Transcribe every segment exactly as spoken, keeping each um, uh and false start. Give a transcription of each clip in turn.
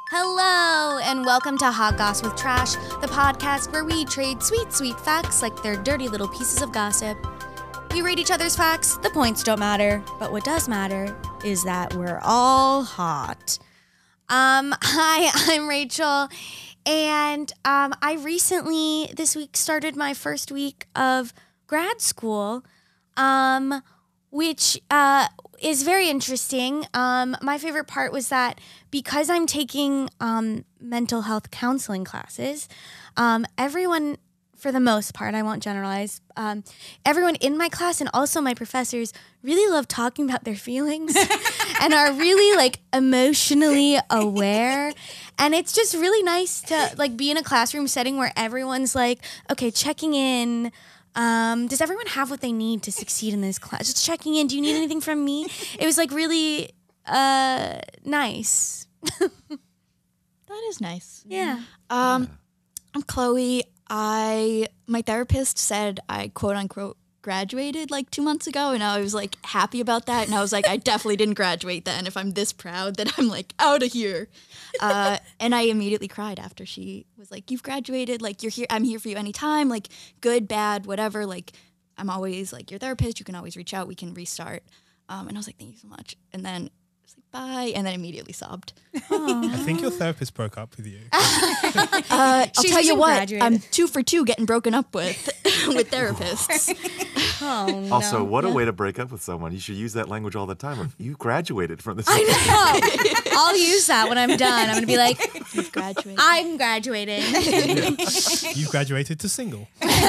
Hello, and welcome to Hot Goss with Trash, the podcast where we trade sweet, sweet facts like they're dirty little pieces of gossip. We read each other's facts, the points don't matter, but what does matter is that we're all hot. Um, hi, I'm Rachel, and um, I recently, this week, started my first week of grad school, um, which uh, is very interesting. Um, my favorite part was that because I'm taking um, mental health counseling classes, um, everyone, for the most part, I won't generalize, um, everyone in my class and also my professors really love talking about their feelings and are really like emotionally aware. And it's just really nice to like be in a classroom setting where everyone's like, okay, checking in. Um, does everyone have what they need to succeed in this class? Just checking in. Do you need anything from me? It was like really uh, nice. That is nice. Yeah. Um, I'm Chloe. I my therapist said I quote unquote graduated like two months ago, and I was like happy about that. And I was like, I definitely didn't graduate then. If I'm this proud that I'm like out of here, uh, and I immediately cried after she was like, "You've graduated. Like you're here. I'm here for you anytime. Like good, bad, whatever. Like I'm always like your therapist. You can always reach out. We can restart." Um, and I was like, "Thank you so much." And then I was like, "Bye," and then immediately sobbed. I think your therapist broke up with you. Uh, I'll She's tell you just what, graduated. I'm two for two getting broken up with with therapists. Oh, no. Also, what a way to break up with someone. You should use that language all the time. Of, you graduated from this. I know. I'll use that when I'm done. I'm going to be like, You've graduated. I'm graduating. You graduated to single.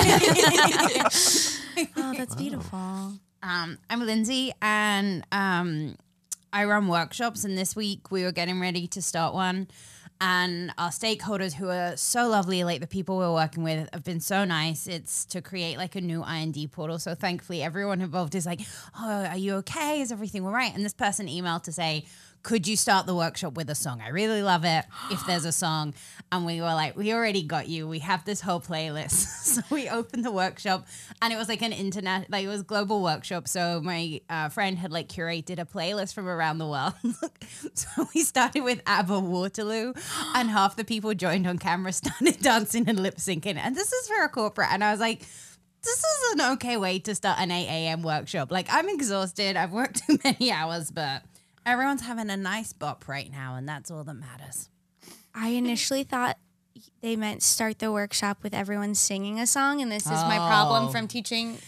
Oh, that's beautiful. Um, I'm Lindsay, and um, I run workshops, and this week we were getting ready to start one, and our stakeholders, who are so lovely, like the people we're working with, have been so nice. It's to create like a new I N D portal, so thankfully everyone involved is like, oh, are you okay? Is everything all right? And this person emailed to say, could you start the workshop with a song? I really love it if there's a song. And we were like, we already got you. We have this whole playlist. So we opened the workshop, and it was like an internet, like it was global workshop. So my uh, friend had like curated a playlist from around the world. So we started with ABBA Waterloo, and half the people joined on camera, started dancing and lip syncing. And this is for a corporate. And I was like, this is an okay way to start an eight a.m. workshop. Like I'm exhausted. I've worked too many hours, but everyone's having a nice bop right now, and that's all that matters. I initially thought they meant start the workshop with everyone singing a song, and this is my problem Oh. from teaching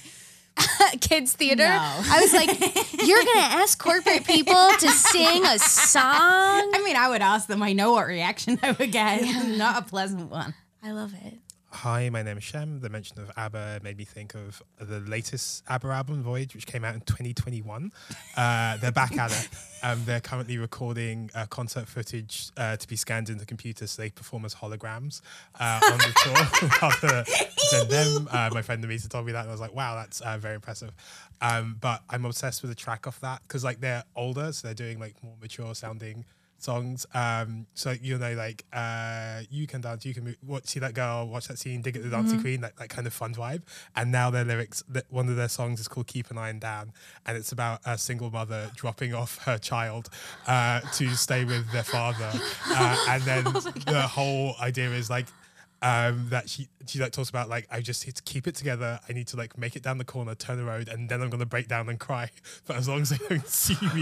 kids theater. No. I was like, you're going to ask corporate people to sing a song? I mean, I would ask them. I know what reaction I would get. Not a pleasant one. I love it. Hi, my name is Shem. The mention of ABBA made me think of the latest ABBA album, Voyage, which came out in twenty twenty-one. Uh, they're back at it. Um, they're currently recording uh, concert footage uh, to be scanned into computers so they perform as holograms uh, on the tour. Rather than them. Uh, my friend Namisa told me that, and I was like, wow, that's uh, very impressive. Um, but I'm obsessed with the track off that because like they're older, so they're doing like more mature sounding songs. Um, so you know, like uh, you can dance, you can move, watch, see that girl, watch that scene, dig at the dancing Mm-hmm. queen, that, that kind of fun vibe. And now their lyrics, that one of their songs is called "Keep an Iron Down," and it's about a single mother dropping off her child uh, to stay with their father, uh, and then Oh the whole idea is like. Um, that she she like talks about like I just need to keep it together. I need to like make it down the corner, turn the road, and then I'm gonna break down and cry. But as long as they don't see me,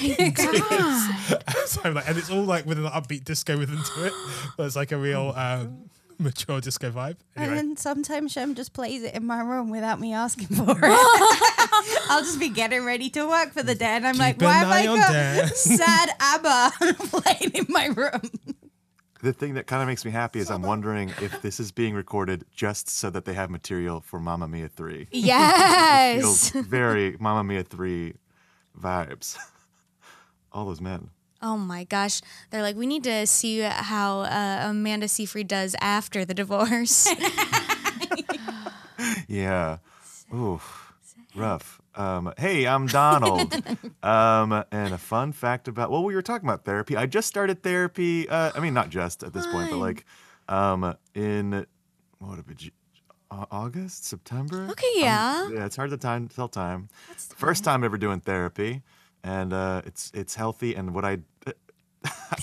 so I'm like, and it's all like with an upbeat disco rhythm to it. But it's like a real um, mature disco vibe. Anyway, And then sometimes Shem just plays it in my room without me asking for it. I'll just be getting ready to work for the day, and I'm like, Keep an why have eye I on got Dan. sad ABBA playing in my room? The thing that kind of makes me happy is I'm wondering if this is being recorded just so that they have material for Mamma Mia three. Yes. Feels very Mamma Mia three vibes. All those men. Oh my gosh. They're like, we need to see how uh, Amanda Seyfried does after the divorce. Yeah. Ooh, rough. Um, hey, I'm Donald. um, and a fun fact about, well, we were talking about therapy. I just started therapy. Uh, I mean, not just at this point, but like um, in, what would it be, August, September? Okay, yeah. Um, yeah, it's hard to time, tell time. That's First time ever doing therapy. And uh, it's it's healthy. And what I, I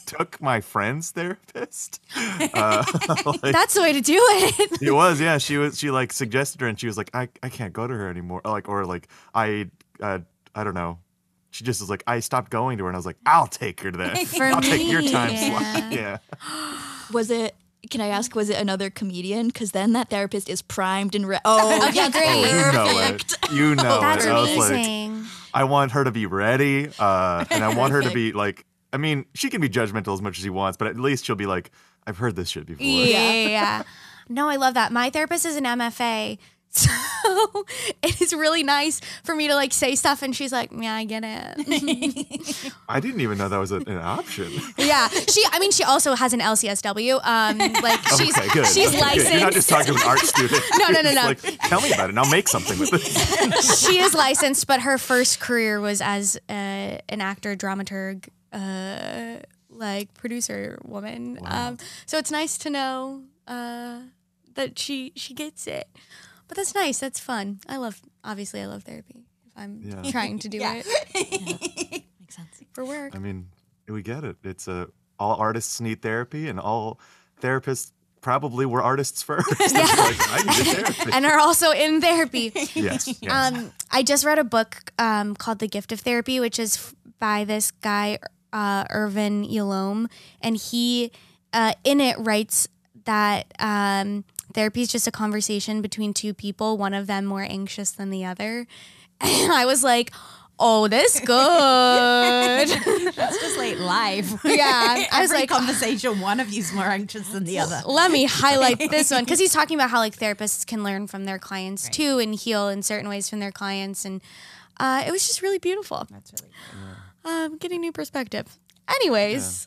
took my friend's therapist. Uh, like, That's the way to do it. it was, yeah. She was, she like suggested her, and she was like, I, I can't go to her anymore. Like, or like, I, uh, I don't know. She just was like, I stopped going to her, and I was like, I'll take her then. For I'll me, take your time yeah. slot. Yeah. Was it? Can I ask? Was it another comedian? Because then that therapist is primed and re- oh Okay, great. Oh, you know it. You know That's it. I was like, amazing. I want her to be ready, uh, and I want her to be like. I mean, she can be judgmental as much as she wants, but at least she'll be like, I've heard this shit before. Yeah, yeah. No, I love that. My therapist is an M F A. So it is really nice for me to like say stuff and she's like, yeah, I get it. I didn't even know that was a, an option. Yeah. She, I mean, she also has an L C S W. Um, like she's, Okay, good. she's Good. licensed. You're not just talking to an art student. No, no, no, It's no. Like, tell me about it and I'll make something with it. She is licensed, but her first career was as uh, an actor, dramaturg, uh, like producer woman. Um, so it's nice to know uh, that she she gets it. But that's nice. That's fun. I love. Obviously, I love therapy. If I'm Yeah. trying to do Yeah. it Makes sense. for work. I mean, we get it. It's a all artists need therapy, and all therapists probably were artists first. It's like, I need therapy. And are also in therapy. Yes. yes. Um, I just read a book um, called The Gift of Therapy, which is f- by this guy, uh, Irvin Yalom. And he, uh, in it, writes that um, therapy is just a conversation between two people, one of them more anxious than the other. And I was like, oh, that's good. That's just like live. Yeah, I was Every like, conversation, one of you's more anxious than the other. let me highlight this one because he's talking about how like therapists can learn from their clients Right. too and heal in certain ways from their clients, and uh, it was just really beautiful. That's really Um, getting new perspective. Anyways,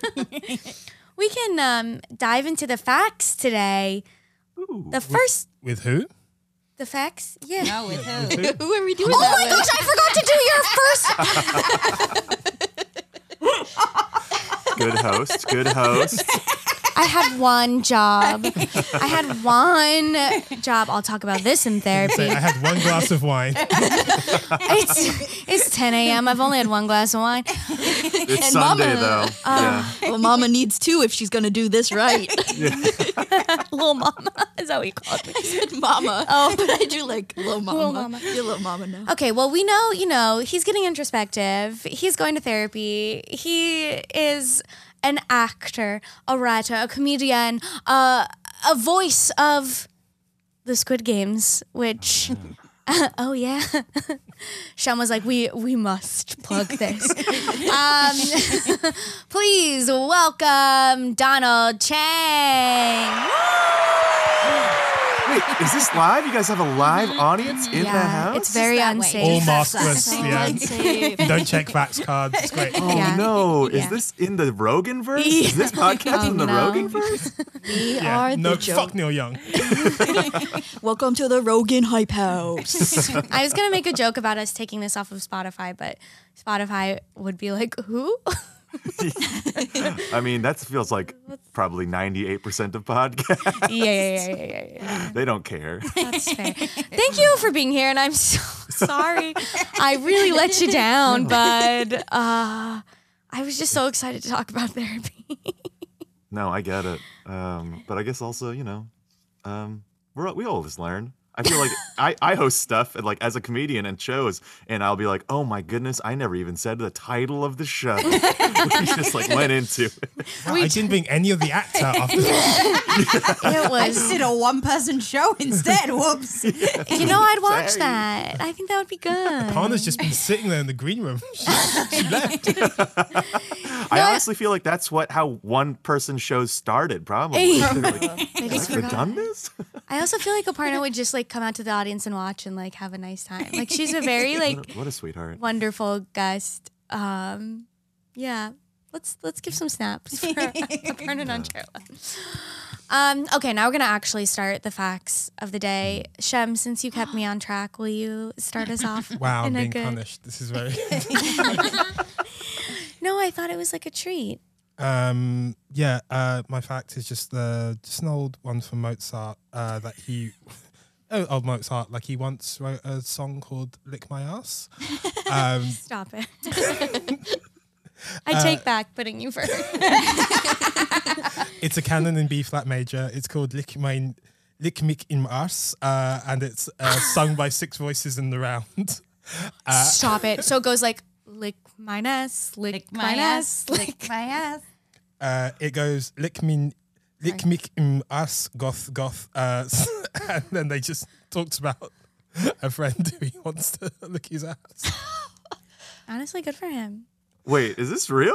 we can um, dive into the facts today. Ooh. The first, With who? the facts, yeah. No, with who? Who are we doing Oh that my with? gosh, I forgot to do your first. Good host. Good host. I had one job. I had one job. I'll talk about this in So therapy. I had one glass of wine. It's it's ten a.m. I've only had one glass of wine. It's And Sunday Mama, though. yeah. Well, Mama needs two if she's gonna do this right. Little mama, is that what you called me? Mama. Oh, but I do like little Mama. Little Mama. You're little Mama now. Okay, well, we know, you know, he's getting introspective. He's going to therapy. He is an actor, a writer, a comedian, uh, a voice of the Squid Games, which, oh yeah. Shem was like, we we must plug this. um, please welcome Donald Chang. Wait, is this live? You guys have a live audience in the Yeah, house? it's very that way. unsafe. All That's maskless. us. Yeah. Unsafe. Don't check fax cards. It's great. Oh Yeah. no! Is Yeah. this in the Rogan verse? Is this podcast Oh, in the no. Rogan verse? We Yeah. are No, the joke. fuck Neil Young. Welcome to the Rogan Hype House. I was gonna make a joke about us taking this off of Spotify, but Spotify would be like, "Who?" I mean, that feels like probably ninety-eight percent of podcasts. yeah, yeah, yeah, yeah, yeah, yeah. They don't care. That's fair. Thank you for being here, and I'm so sorry. I really let you down, but uh, I was just so excited to talk about therapy. No, I get it. Um, but I guess also, you know, um, we're, we always learn. I feel like I, I host stuff and like as a comedian and shows, and I'll be like, oh my goodness, I never even said the title of the show. We just like went into it. I didn't bring any of the actor after that. It I was, just did a one-person show instead. Whoops. you know, I'd watch Dang. that. I think that would be good. Parna's just been sitting there in the green room. She, she left. I honestly feel like that's what how one person shows started, probably. They're like, I just I've forgot. done this? I also feel like Aparna would just like come out to the audience and watch and like have a nice time. Like she's a very like What a, what a sweetheart. wonderful guest. Um, yeah, let's let's give some snaps for Aparna Nancherla. Um, okay, now we're gonna actually start the facts of the day. Shem, since you kept me on track, will you start us off? Wow, I'm in a being good- punished. This is very. No, I thought it was like a treat. Um, yeah, uh, my fact is just uh, just an old one from Mozart uh, that he, oh, old Mozart, like he once wrote a song called "Lick My Ass." Um, Stop it. I take back putting you first. It's a canon in B flat major. It's called Lick Mein Lick Mick im Arse, uh, and it's uh, sung by six voices in the round. Uh, Stop it. So it goes like lick my ass, lick, Lick my my ass, ass, lick. lick my ass. uh, it goes Lick Min Lick Mick im Arse goth goth, uh, and then they just talked about a friend who he wants to lick his ass. Honestly, good for him. Wait, is this real?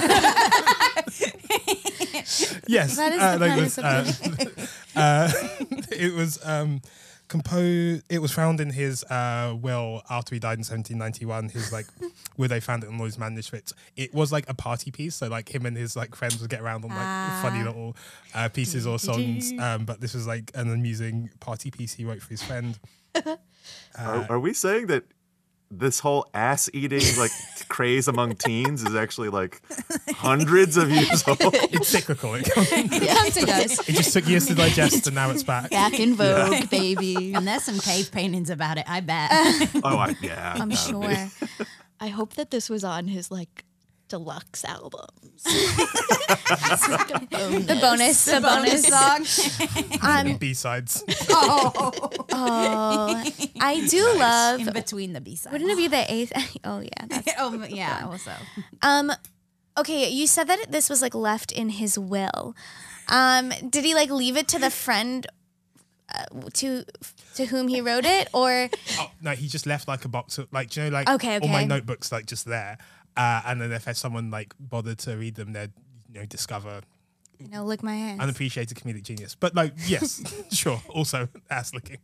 Yes, That is uh, the like premise this, of the uh, uh, it was um, composed. It was found in his uh, will after he died in seventeen ninety-one. His like where they found it in Lloyd's manuscripts. It was like a party piece, so like him and his like friends would get around on like Ah. funny little uh, pieces or songs. Um, but this was like an amusing party piece he wrote for his friend. Are, are we saying that this whole ass eating like craze among teens is actually like hundreds of years old? It's cyclical. It, comes, It comes and goes. it just took years to digest, and now it's back. Back in vogue, baby. And there's some cave paintings about it, I bet. Oh, I, yeah. I'm gotta sure. be. I hope that this was on his like deluxe albums. The bonus, the bonus. song. Um, B sides. Oh, oh, I do love. in between the B sides. Wouldn't it be the eighth? Oh yeah. That's, Oh, yeah, also. um, okay. You said that this was like left in his will. Um, did he like leave it to the friend uh, to to whom he wrote it, or Oh, no, he just left like a box of like, do you know, like Okay, all my okay. notebooks like just there. Uh, and then if someone like bothered to read them, they'd you know discover you know, lick my ass? unappreciated comedic genius. But like, yes, sure. Also, ass licking.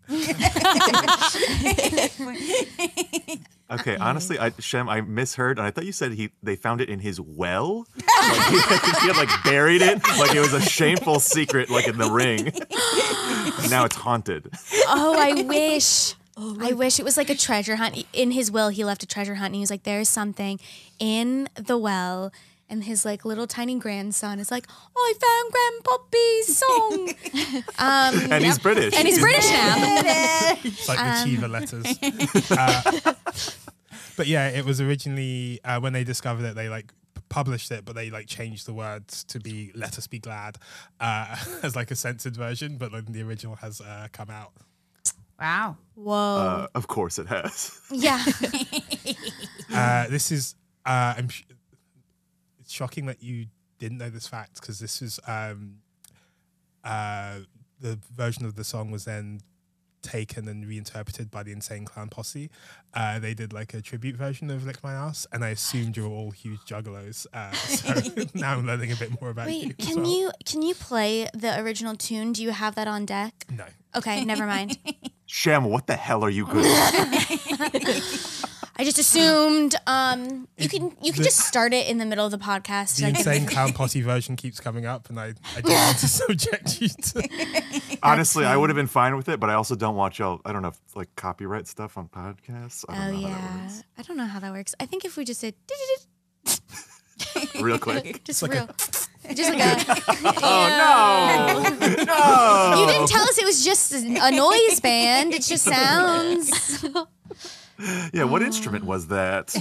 Okay, honestly, I, Shem, I misheard, and I thought you said he they found it in his well. Like, he, he had like buried it, like it was a shameful secret, like in the ring. And now it's haunted. Oh, I wish. I wish it was like a treasure hunt. In his will, he left a treasure hunt, and he was like, "There's something in the well." And his like little tiny grandson is like, "I found Grandpappy's song," um, And he's British. and he's British now. It's like the Chiva letters. Uh, but yeah, it was originally uh, when they discovered it, they like p- published it, but they like changed the words to be "Let Us Be Glad" uh, as like a censored version. But then the original has uh, come out. Wow. Whoa. Uh, of course it has. Yeah. Uh, this is uh, I'm. Sh- it's shocking that you didn't know this fact because this is um, uh, the version of the song was then taken and reinterpreted by the Insane Clown Posse. Uh, they did like a tribute version of "Lick My Ass," and I assumed you were all huge juggalos. Uh, so now I'm learning a bit more about you. Wait, as can well. you can you play the original tune? Do you have that on deck? No. Okay, never mind. Shem, what the hell are you good at? I just assumed um, you It- can you can the- just start it in the middle of the podcast. The I can- Insane Clown Posse version keeps coming up, and I, I don't want to subject you to. Honestly, I would have been fine with it, but I also don't watch y'all. I don't know if like copyright stuff on podcasts. I don't Oh know how that yeah, works. I don't know how that works. I think if we just did Real quick. just like real, just like a. Oh no! No! You didn't tell us it was just a noise band. It just sounds. Yeah, what instrument was that?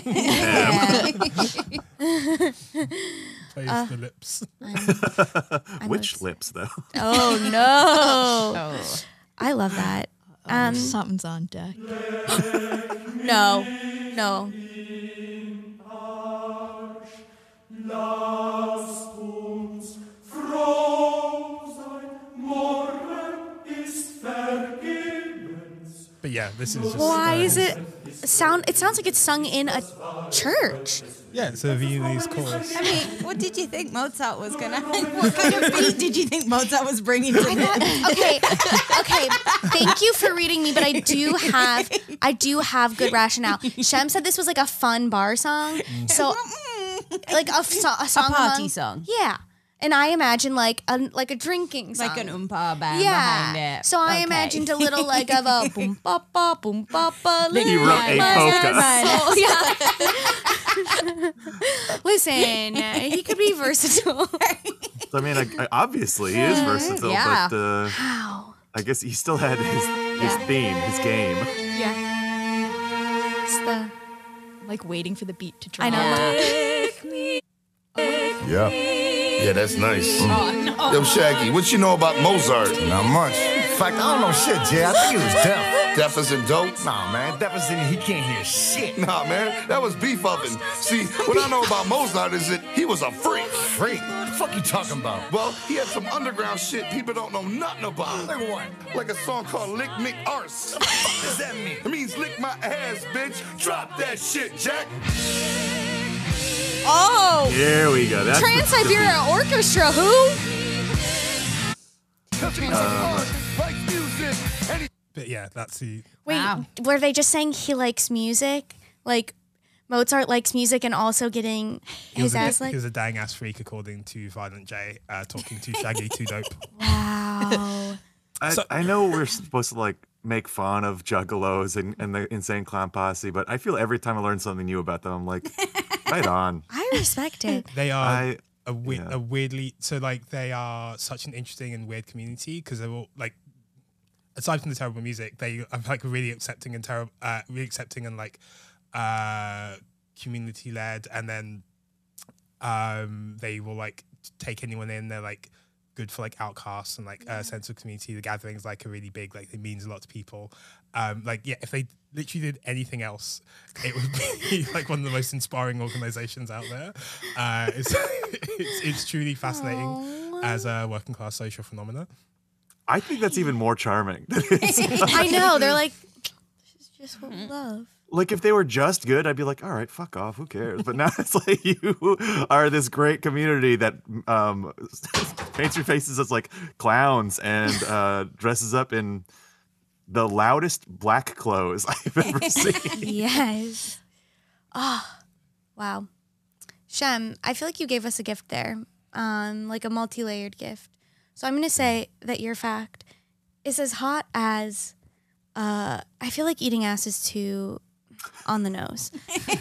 Em. Plays Uh, the lips. Which obs- lips though? Oh no! Oh. I love that. Um, Something's on deck. no, no. But yeah, this is just. Why uh, is it sound? It sounds like it's sung in a church. Yeah, it's a Viennese chorus. I mean, what did you think Mozart was gonna? What kind of beat did you think Mozart was bringing to this? Okay, okay. Thank you for reading me, but I do have, I do have good rationale. Shem said this was like a fun bar song, so like a, so- a song, A party among- song. Yeah, and I imagine like a like a drinking song, Like an oompa band yeah. behind it. So I Okay. imagined a little like of a boom ba ba boom ba ba. He wrote a polka. Oh, yeah. Listen, he could be versatile. I mean, I, I, obviously he is versatile, Yeah. but uh, Wow. I guess he still had his his Yeah. theme, his game. Yeah. It's the Like waiting for the beat to drop. I know. Yeah. Yeah, that's nice. Oh, no. Yo, Shaggy, what you know about Mozart? Not much. In fact, I don't know shit, Jay. I think he was deaf. Deaf as in dope? Nah, man. Deaf as in he can't hear shit. Nah, man, that was beef oven. See, what I know about Mozart is that he was a freak. Freak? What the fuck you talking about? Well, he had some underground shit people don't know nothing about. Like what? Like a song called Lick Mick Arse. What does that mean? It means lick my ass, bitch. Drop that shit, Jack. Oh, Here we go. That's the- Trans-Siberia Orchestra, who? Like music. And he But yeah, that's the. Wait, Wow. were they just saying he likes music? Like Mozart likes music and also getting He was, his a, ass he licked? was a dang ass freak, according to Violent J, uh, talking to Shaggy Two Dope. Wow. I, So- I know we're supposed to like make fun of juggalos and, and the Insane Clown Posse, but I feel every time I learn something new about them, I'm like, right on. I respect it. They are I a, we- yeah. a weirdly so like they are such an interesting and weird community because they're all like, aside from the terrible music, they are like really accepting and terrible, uh, really accepting and like uh, community led, and then um, they will like take anyone in. They're like good for like outcasts and like a uh, sense of community. The gatherings like are really big, like it means a lot to people. Um, like yeah, if they literally did anything else, it would be like one of the most inspiring organizations out there. Uh, it's, it's it's truly fascinating Aw. as a working class social phenomena. I think that's even more charming. than it's- I know. They're like, this is just what we love. like if they were just good, I'd be like, all right, fuck off, who cares? But now it's like you are this great community that um, paints your faces as like clowns and uh, dresses up in the loudest black clothes I've ever seen. Yes. Oh, wow. Shem, I feel like you gave us a gift there, um, like a multi-layered gift. So I'm going to say that your fact is as hot as, uh, I feel like eating ass is too on the nose.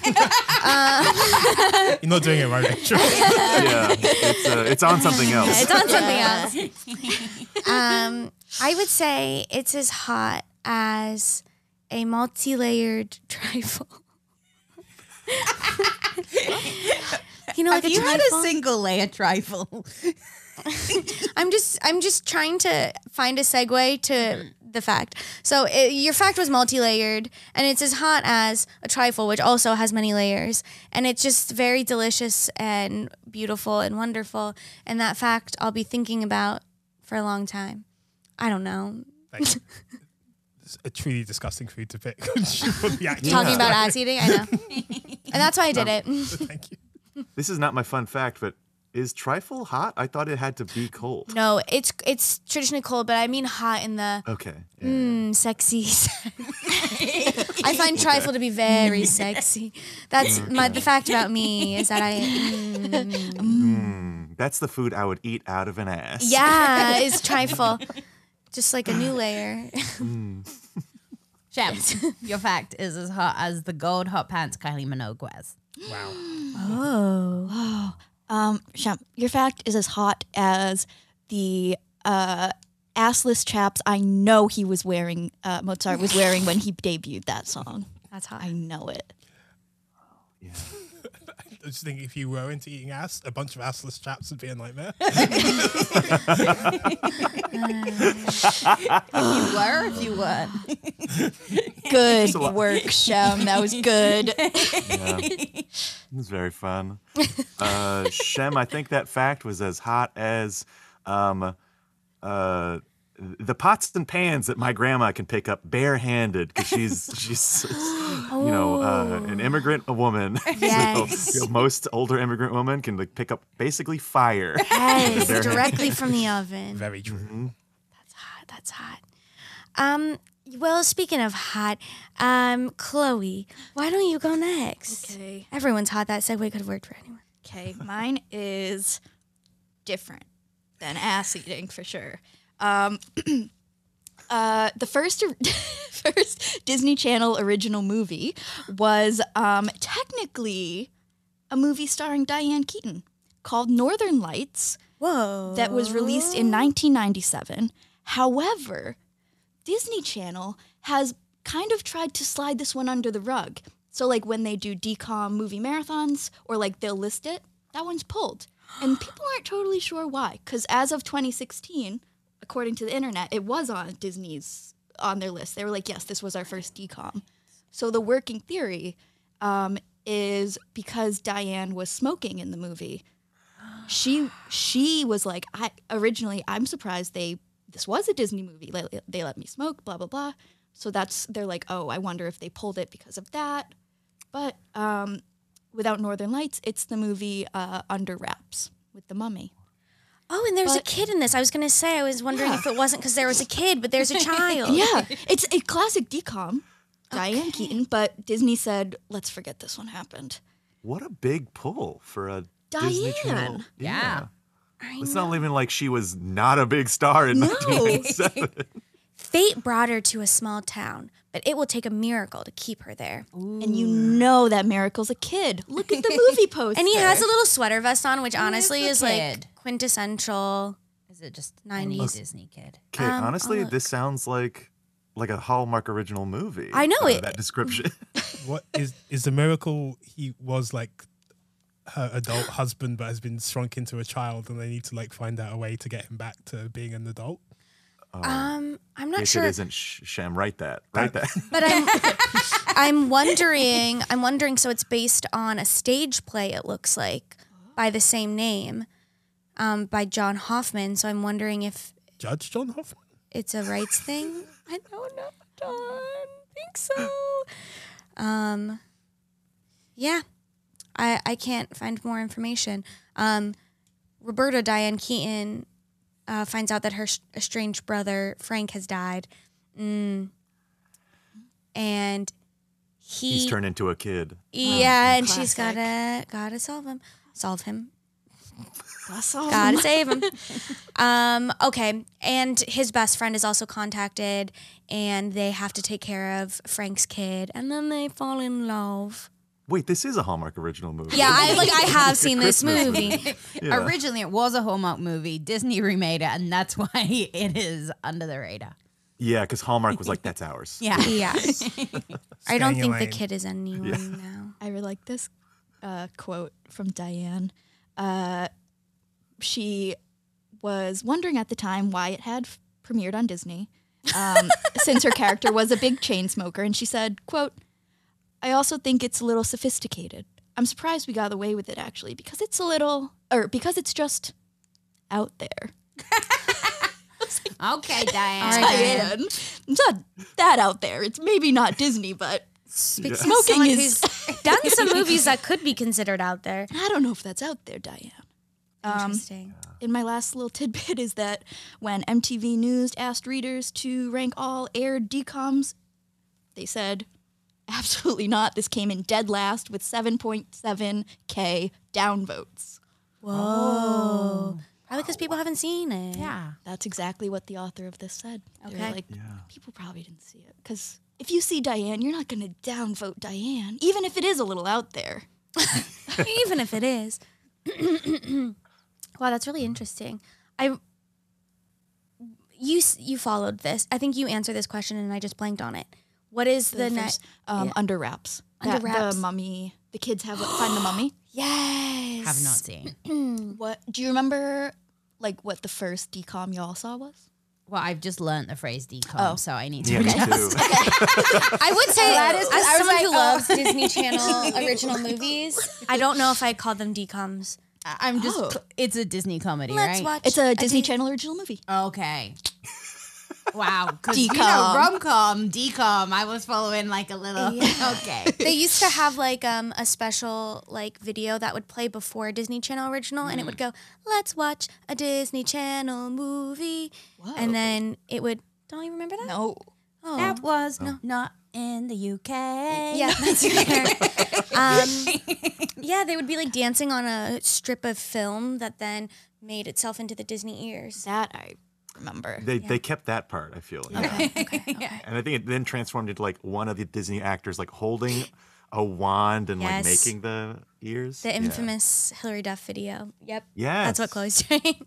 You're not doing it right, Rachel. Yeah, it's uh, it's on something else. It's on something else. Um, I would say it's as hot as a multi-layered trifle. You know, like Have a you had trifle? a single layer trifle? I'm just I'm just trying to find a segue to the fact. So it, your fact was multi-layered, and it's as hot as a trifle, which also has many layers, and it's just very delicious and beautiful and wonderful. And that fact I'll be thinking about for a long time. I don't know. Like, it's a truly disgusting food to pick. For the actual- Talking about ass eating, I know, and that's why I did it. Thank you. This is not my fun fact, but is trifle hot? I thought it had to be cold. No, it's it's traditionally cold, but I mean hot in the Okay. Yeah. mm, sexy. I find trifle to be very sexy. That's my the fact about me is that I mm, Mm, that's the food I would eat out of an ass. yeah is trifle, just like a new layer. Shem, your fact is as hot as the gold hot pants Kylie Minogue wears. Wow. Oh, Um, Shem, your fact is as hot as the uh, assless chaps I know he was wearing, uh, Mozart was wearing when he debuted that song. that's hot. I know it. Yeah. I just think if you were into eating ass, a bunch of assless chaps would be a nightmare. If you were, if you weren't. Good lot. work, Shem. That was good. Yeah. It was very fun. Uh, Shem, I think that fact was as hot as um, uh, the pots and pans that my grandma can pick up barehanded because she's she's you know uh, an immigrant a woman. Yes. So, you know, most older immigrant women can like pick up basically fire. Yes, They're- directly from the oven. Very true. Mm-hmm. That's hot. That's hot. Um. Well, speaking of hot, um, Chloe, why don't you go next? Okay. Everyone's hot. That segue could have worked for anyone. Okay, mine is different than ass eating for sure. Um, uh, the first first Disney Channel original movie was um, technically a movie starring Diane Keaton called Northern Lights Whoa. that was released in nineteen ninety-seven. However, Disney Channel has kind of tried to slide this one under the rug. So like when they do D COM movie marathons or like they'll list it, that one's pulled. And people aren't totally sure why, because as of twenty sixteen, according to the internet, it was on Disney's, on their list. They were like, yes, this was our first D COM. So the working theory um, is because Diane was smoking in the movie. She she was like, I originally, I'm surprised they, this was a Disney movie. They, they let me smoke, blah, blah, blah. So that's, they're like, oh, I wonder if they pulled it because of that. But um, without Northern Lights, it's the movie uh, Under Wraps with the mummy. Oh, and there's But- a kid in this. I was going to say, I was wondering Yeah. if it wasn't because there was a kid, but there's a child. Yeah, it's a classic D COM, Diane Keaton, but Disney said, let's forget this one happened. What a big pull for a Disney Channel. Diane. Yeah. It's not even like she was not a big star in No. nineteen eighty-seven. Fate brought her to a small town, but it will take a miracle to keep her there. And you know that Miracle's a kid. Look at the movie poster. And he has a little sweater vest on, which honestly the is kid? like quintessential. Is it just any nineties. Disney kid? Okay, Um, honestly, I'll look. this sounds like like a Hallmark original movie. I know uh, it- that description. What is is the miracle? He was like her adult husband, but has been shrunk into a child, and they need to like find out a way to get him back to being an adult. Um, I'm not if sure, it isn't Sh- Shem, write that. Write that. but I'm I'm wondering. I'm wondering. So it's based on a stage play. It looks like by the same name, um, by John Hoffman. So I'm wondering if Judge John Hoffman. it's a rights thing. I don't know. Don't think so. Um, yeah, I I can't find more information. Um, Roberta Diane Keaton uh, finds out that her sh- estranged brother Frank has died, mm. and he He's turned into a kid. yeah, and she's Classic. gotta gotta solve him, solve him. That's all. Gotta save him. Um, okay. And his best friend is also contacted, and they have to take care of Frank's kid, and then they fall in love. Wait, this is a Hallmark original movie. Yeah, I like I have seen this Christmas movie. Yeah. Originally, it was a Hallmark movie. Disney remade it, and that's why it is under the radar. Yeah, because Hallmark was like, that's ours. Yeah. Yeah. I Stay don't in your think the lane. kid is anyone now. I really like this uh, quote from Diane. Uh, she was wondering at the time why it had f- premiered on Disney, um, since her character was a big chain smoker, and she said, quote, I also think it's a little sophisticated. I'm surprised we got away with it, actually, because it's a little, or because it's just out there. Okay, Diane. All right, Diane. Diane. It's not that out there. It's maybe not Disney, but Yeah. smoking Someone is, who's done some movies that could be considered out there. I don't know if that's out there, Diane. Um, Interesting. And my last little tidbit is that when M T V News asked readers to rank all aired D COMs, they said, absolutely not. This came in dead last with seven point seven K downvotes. Whoa. Probably because people haven't seen it. Yeah. That's exactly what the author of this said. They were Okay. like, Yeah. people probably didn't see it. Because if you see Diane, you're not going to downvote Diane, even if it is a little out there. Even if it is. Wow, that's really interesting. I you s- you followed this. I think you answered this question, and I just blanked on it. What is the, The next? first, um, yeah. Under Wraps. Under That- Wraps. The mummy, the kids have find the mummy. Yes. Have not seen. What do you remember? Like what the first D COM y'all saw was? Well, I've just learned the phrase D COM, Oh. so I need to Yeah, me adjust. too. I would say, That is- as I was someone like, who oh. loves Disney Channel original movies, I don't know if I'd call them D COMs. I'm just. Oh. It's a Disney comedy, Let's right? watch. It's a Disney Dis- Channel original movie. Okay. Wow. Because you know, D-com. rom-com, D-com, I was following like a little. Yeah. Okay. They used to have like um, a special like video that would play before a Disney Channel original, and it would go, "Let's watch a Disney Channel movie," Whoa. and then it would. Don't you remember that? No. Oh. That was not in the U K. Yeah, that's fair. um, yeah, they would be like dancing on a strip of film that then made itself into the Disney ears. That I remember. They they kept that part, I feel. Yeah. Okay, okay, okay. And I think it then transformed into like one of the Disney actors like holding a wand and Yes. like making the ears. The Yeah. infamous Hillary Duff video. Yep. Yes. That's what Chloe's doing.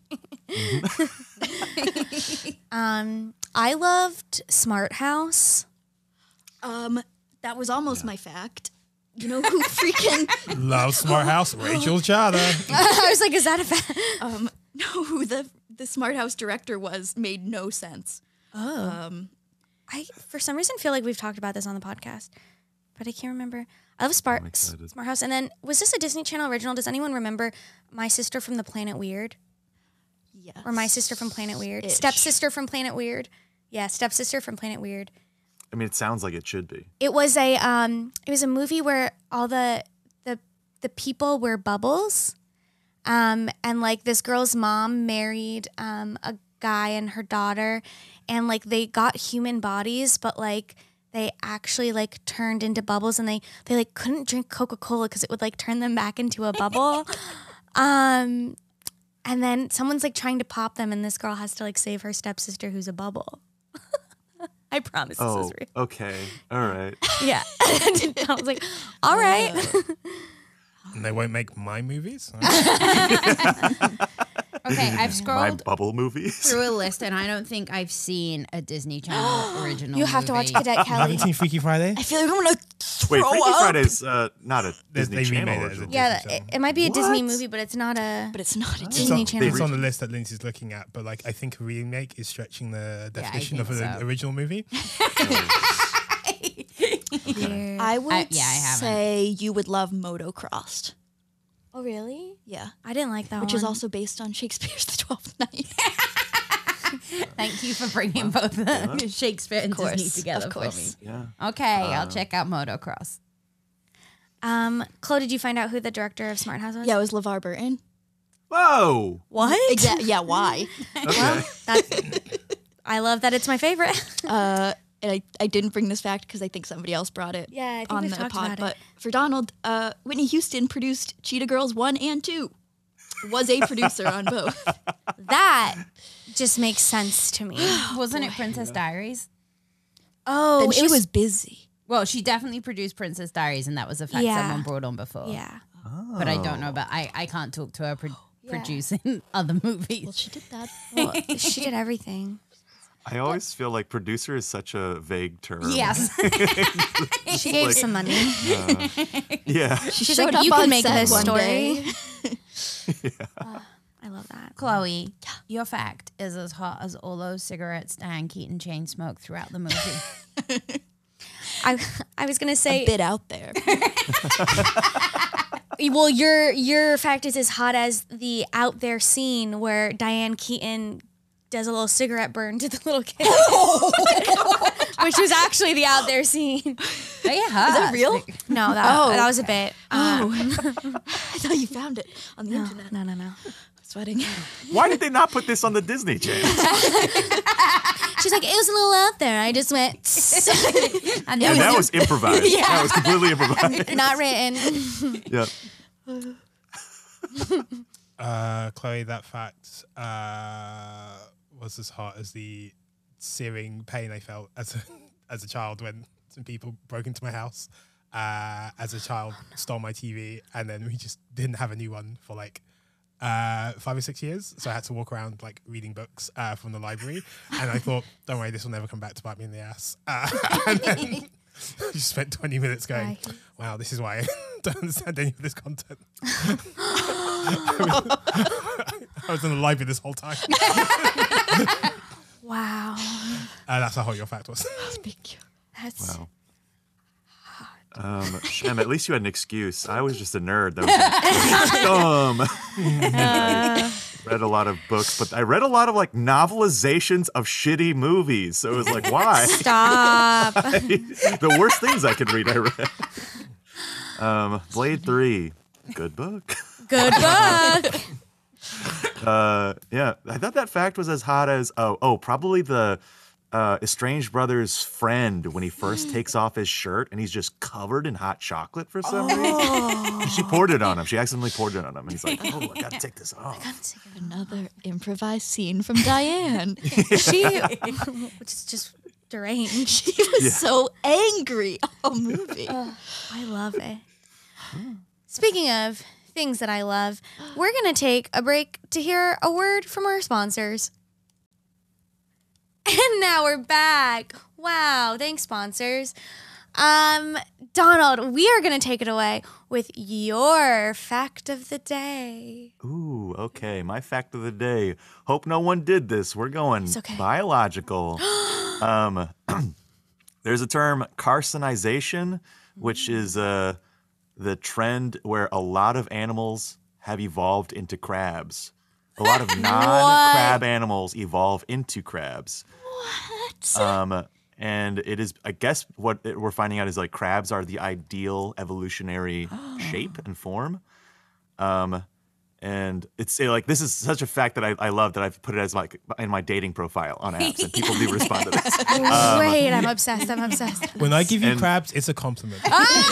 um, I loved Smart House. Um, that was almost my fact. You know who freaking Love Smart House, Rachel Chada. I was like, is that a fact? um know who the the Smart House director was made no sense. Oh. Um, I, for some reason, feel like we've talked about this on the podcast, but I can't remember. I love Smart, excited. Smart House. And then, was this a Disney Channel original? Does anyone remember My Sister from the Planet Weird? yes. Or My Sister from Planet Weird? Ish. Stepsister from Planet Weird? Yeah, Stepsister from Planet Weird. I mean, it sounds like it should be. It was a um, it was a movie where all the the the people were bubbles, um, and like this girl's mom married um a guy and her daughter, and like they got human bodies, but like they actually like turned into bubbles, and they they like couldn't drink Coca-Cola because it would like turn them back into a bubble, um, and then someone's like trying to pop them, and this girl has to like save her stepsister who's a bubble. I promise this Oh, is real. okay. All right. Yeah. I was like, all right. And they won't make my movies? Okay, I've My scrolled bubble movies. through a list, and I don't think I've seen a Disney Channel original. You have to watch movie. Cadet I Kelly. haven't seen Freaky Friday. I feel like I'm gonna Wait, throw Freaky up. Friday's uh, not a They- Disney they Channel remade it as a original. Disney Yeah, Channel. it, it might be a Disney What? movie, but it's not a But it's not a Disney Disney. Channel. It's re- on the list that Lindsay's looking at, but like I think a remake is stretching the Yeah, I definition of think an so. original movie. Weird. I would I- yeah, I haven't. say you would love Motocrossed. Oh, really? Yeah. I didn't like that Which one. is also based on Shakespeare's The Twelfth Night. Thank you for bringing both the Shakespeare and course, Disney together of for course. me. Yeah. Okay, I'll check out Motocross. Um, Chloe, did you find out who the director of Smart House was? Yeah, it was LeVar Burton. Whoa. What? Exactly. Yeah, why? Well, that, I love that it's my favorite. Uh, and I, I didn't bring this fact because I think somebody else brought it Yeah, I think on we've the talked pod. about it. But for Donald, uh, Whitney Houston produced Cheetah Girls one and two. Was a producer on both. That just makes sense to me. Wasn't it Princess Diaries? Oh, And it she was, was busy. Well, she definitely produced Princess Diaries, and that was a fact Yeah. someone brought on before. yeah. But I don't know about. I, I can't talk to her pro- producing other movies. Well, she did that. Well, she did everything. I always feel like producer is such a vague term. Yes. She gave like- some money. Yeah. She She's showed like, up you on can make set this one story. day. Oh, I love that. Chloe, your fact is as hot as all those cigarettes Diane Keaton chain smoked throughout the movie. I I was gonna say, A bit out there. well, your your fact is as hot as the out there scene where Diane Keaton does a little cigarette burn to the little kid, which was actually the out there scene. They Is that real? No, that Oh. that was a bit. Uh, I thought you found it on the internet. no, no, no. Sweating. Why did they not put this on the Disney Channel? She's like, it was a little out there. I just went, And And it that was, was improvised. That was completely improvised. not written. Yeah. Uh, Chloe, that fact uh, was as hot as the searing pain I felt as a, as a child when some people broke into my house. Uh, as a child, stole my T V, and then we just didn't have a new one for like uh, five or six years. So I had to walk around like reading books uh, from the library, and I thought, don't worry, this will never come back to bite me in the ass. Uh, and then I just spent twenty minutes going, Right. wow, this is why I don't understand any of this content. I was in the library this whole time. Wow. Uh, that's how hot your fact was. Thank you. That's Wow. Um, Shem, at least you had an excuse. I was just a nerd. That was dumb. Read a lot of books, but I read a lot of like novelizations of shitty movies. So it was like, why? stop. The worst things I could read, I read. Um, Blade three, good book. Good book. Uh, yeah, I thought that fact was as hot as oh oh probably the uh, estranged brother's friend when he first takes off his shirt and he's just covered in hot chocolate for some reason. She poured it on him. She accidentally poured it on him, and he's like, "Oh, I gotta take this off." Another improvised scene from Diane. She, which is just deranged. She was so angry all movie. I love it. Speaking of things that I love, we're going to take a break to hear a word from our sponsors. And now we're back. Wow. Thanks, sponsors. Um, Donald, we are going to take it away with your fact of the day. Ooh, okay. My fact of the day. Hope no one did this. We're going okay. biological. um, there's a term, carcinization, which is uh, the trend where a lot of animals have evolved into crabs. A lot of non-crab animals evolve into crabs. What? Um, and it is, I guess, what it- we're finding out is like crabs are the ideal evolutionary shape and form. Um, and it's uh, like this is such a fact that I, I love that I've put it as like in my dating profile on apps, and people do respond to this. Wait, I'm obsessed. I'm obsessed. When I give you And- crabs, it's a compliment.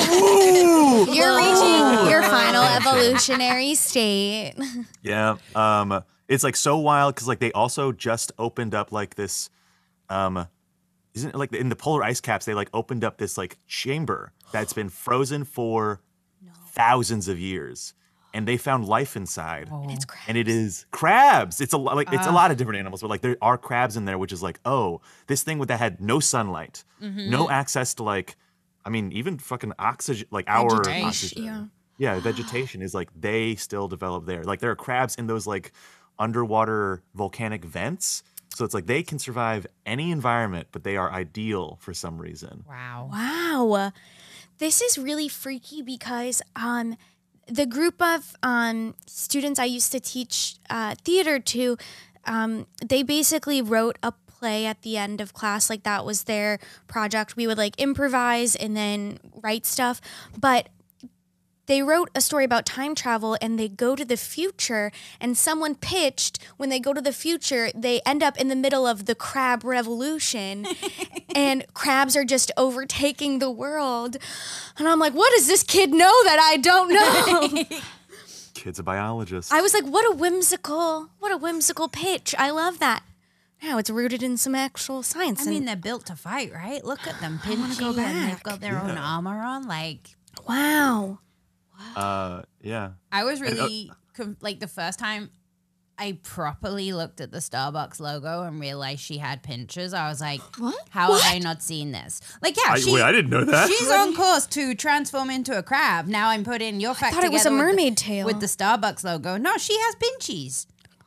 You're reaching your final evolutionary state. Yeah. Um, it's like so wild because like they also just opened up like this, um, isn't it like in the polar ice caps they like opened up this like chamber that's been frozen for thousands of years, and they found life inside. It's crabs. And it is crabs. It's a lo- like it's a lot of different animals, but like there are crabs in there, which is like, oh, this thing with that had no sunlight, no access to like, I mean, even fucking oxygen, like our Vegetation, oxygen. yeah. Yeah, vegetation is like they still develop there. Like there are crabs in those like underwater volcanic vents. So it's like they can survive any environment, but they are ideal for some reason. Wow. Wow. This is really freaky because um, the group of um, students I used to teach uh, theater to, um, they basically wrote a play at the end of class. Like that was their project. We would like improvise and then write stuff. But they wrote a story about time travel and they go to the future, and someone pitched when they go to the future, they end up in the middle of the crab revolution and crabs are just overtaking the world. And I'm like, what does this kid know that I don't know? Kid's a biologist. I was like, what a whimsical, what a whimsical pitch. I love that. Now it's rooted in some actual science. I mean, they're built to fight, right? Look at them pinching, go and they've back. got their own armor on. Like, wow. Uh, yeah. I was uh, really com- like the first time I properly looked at the Starbucks logo and realized she had pinchers. I was like, What? How have I not seen this? Like, yeah, I, she, wait, I didn't know that. she's on course to transform into a crab. Now I'm putting your fact thought it was a together with the- mermaid tail. with the Starbucks logo. No, she has pinchies.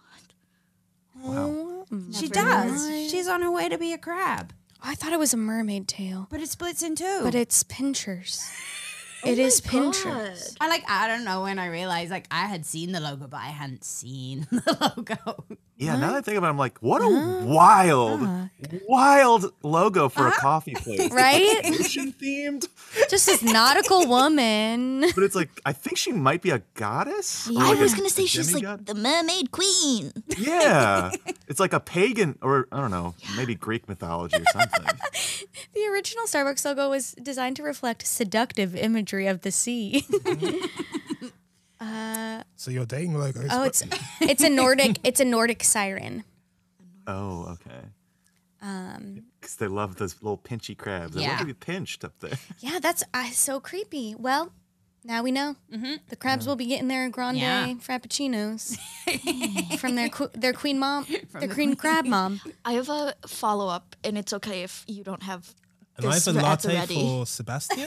Wow. She does. She's on her way to be a crab. I thought it was a mermaid tail, But it splits in two. but it's pinchers. It is pinchers. I like, I don't know when I realized like I had seen the logo, but I hadn't seen the logo. Yeah, now that I think about it, I'm like, what a wild, wild logo for a coffee place. Right? Ocean themed. Just this nautical woman. But it's like, I think she might be a goddess. Or I like a- was gonna a say she's like demigod? the mermaid queen. Yeah. It's like a pagan, or I don't know, maybe Greek mythology or something. The original Starbucks logo was designed to reflect seductive imagery of the sea. So your dating logo is Oh, what- it's it's a Nordic it's a Nordic siren. Oh, okay. Um, Because they love those little pinchy crabs. They Yeah. love to be pinched up there. Yeah, that's uh, so creepy. Well, now we know. The crabs will be getting their grande Yeah. frappuccinos from their qu- their queen mom, their queen crab mom. I have a follow up, and it's okay if you don't have and I this have a at the latte ready. for Sebastian.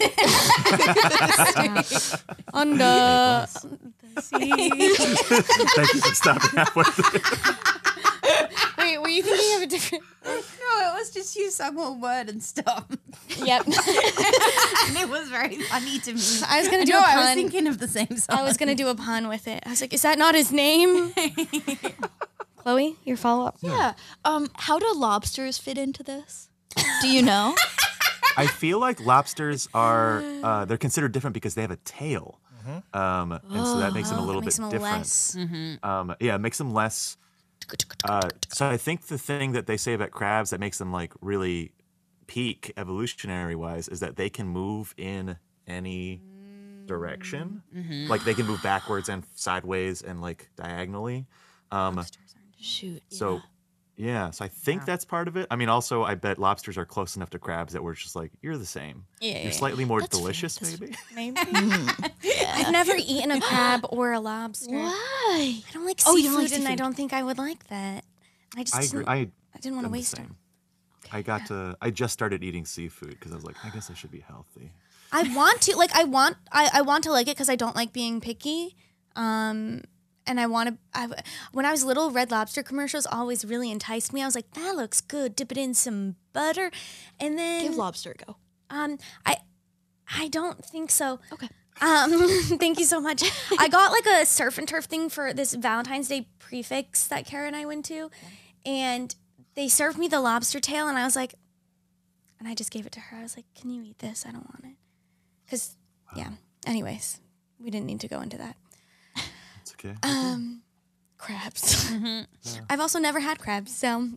Under the sea. Thank you for stopping halfway through. Wait, were you thinking of a different? No, it was just you sung one word and stop. Yep. And it was very funny to me. I was gonna do no, a I was pun. thinking of the same song. I was gonna do a pun with it. I was like, "Is that not his name?" Chloe, your follow up. Yeah. Um. How do lobsters fit into this? Do you know? I feel like lobsters are, uh, they're considered different because they have a tail. Um, and so that makes them a little Makes bit them different. less. Um, yeah, it makes them less. Uh, so I think the thing that they say about crabs that makes them like really peak evolutionary wise is that they can move in any direction. Like they can move backwards and sideways and like diagonally. Um, Shoot. so yeah, so I think that's part of it. I mean, also I bet lobsters are close enough to crabs that we're just like, you're the same. Yeah, You're slightly more That's fair. delicious, That's maybe. Maybe. I've never eaten a crab or a lobster. Why? I don't like Oh, seafood, you don't like and I seafood. don't think I would like that. I just I didn't, agree. I, I didn't want to I'm the waste it. same. I got to. I just started eating seafood because I was like, I guess I should be healthy. I want to like I want I, I want to like it because I don't like being picky. Um and I want to I when I was little, Red Lobster commercials always really enticed me. I was like, that looks good. Dip it in some butter. And then Give lobster a go. um I I don't think so. Okay. Um thank you so much. I got like a surf and turf thing for this Valentine's Day prefix that Kara and I went to, and they served me the lobster tail, and I was like, and I just gave it to her. I was like, can you eat this? I don't want it. Because, yeah. Anyways, we didn't need to go into that. It's okay. Um, crabs. I've also never had crabs, so.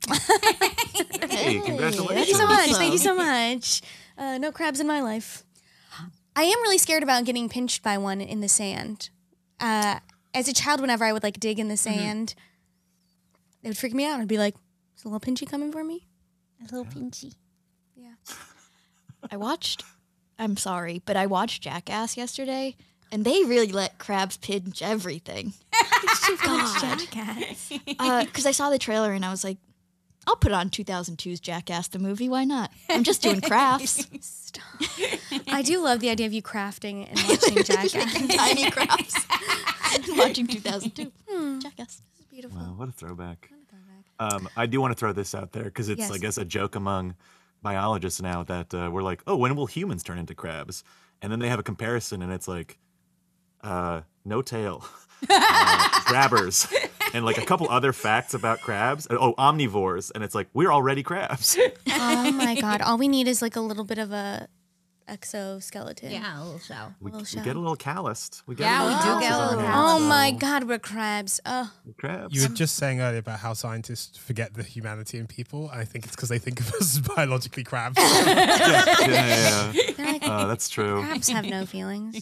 Hey, congratulations. Thank you so much. Thank you so much. Uh, no crabs in my life. I am really scared about getting pinched by one in the sand. Uh, as a child, whenever I would like dig in the sand, it would freak me out. I'd be like, is a little pinchy coming for me? A little pinchy. Yeah. I watched, I'm sorry, but I watched Jackass yesterday, and they really let crabs pinch everything. God. Jackass. Because I saw the trailer, and I was like, I'll put on two thousand two's Jackass the movie. Why not? I'm just doing crafts. Stop. I do love the idea of you crafting and watching Jackass. Tiny crafts. Watching two thousand two. Jackass. Beautiful. Wow, what a throwback. Um, I do want to throw this out there because it's, Yes. I guess, a joke among biologists now that uh, we're like, oh, when will humans turn into crabs? And then they have a comparison, and it's like, uh, no tail, uh, grabbers, and like a couple other facts about crabs. Oh, omnivores, and it's like we're already crabs. Oh my God. All we need is like a little bit of a exoskeleton. Yeah, a little shell. We, little we shell. get a little calloused. We get Yeah, a we little do get a calluses little on our Oh hands, my so God, we're crabs. Oh. we're crabs. You were just saying earlier about how scientists forget the humanity in people, and I think it's because they think of us as biologically crabs. yeah, yeah, yeah. They're like, Uh, that's true. crabs have no feelings.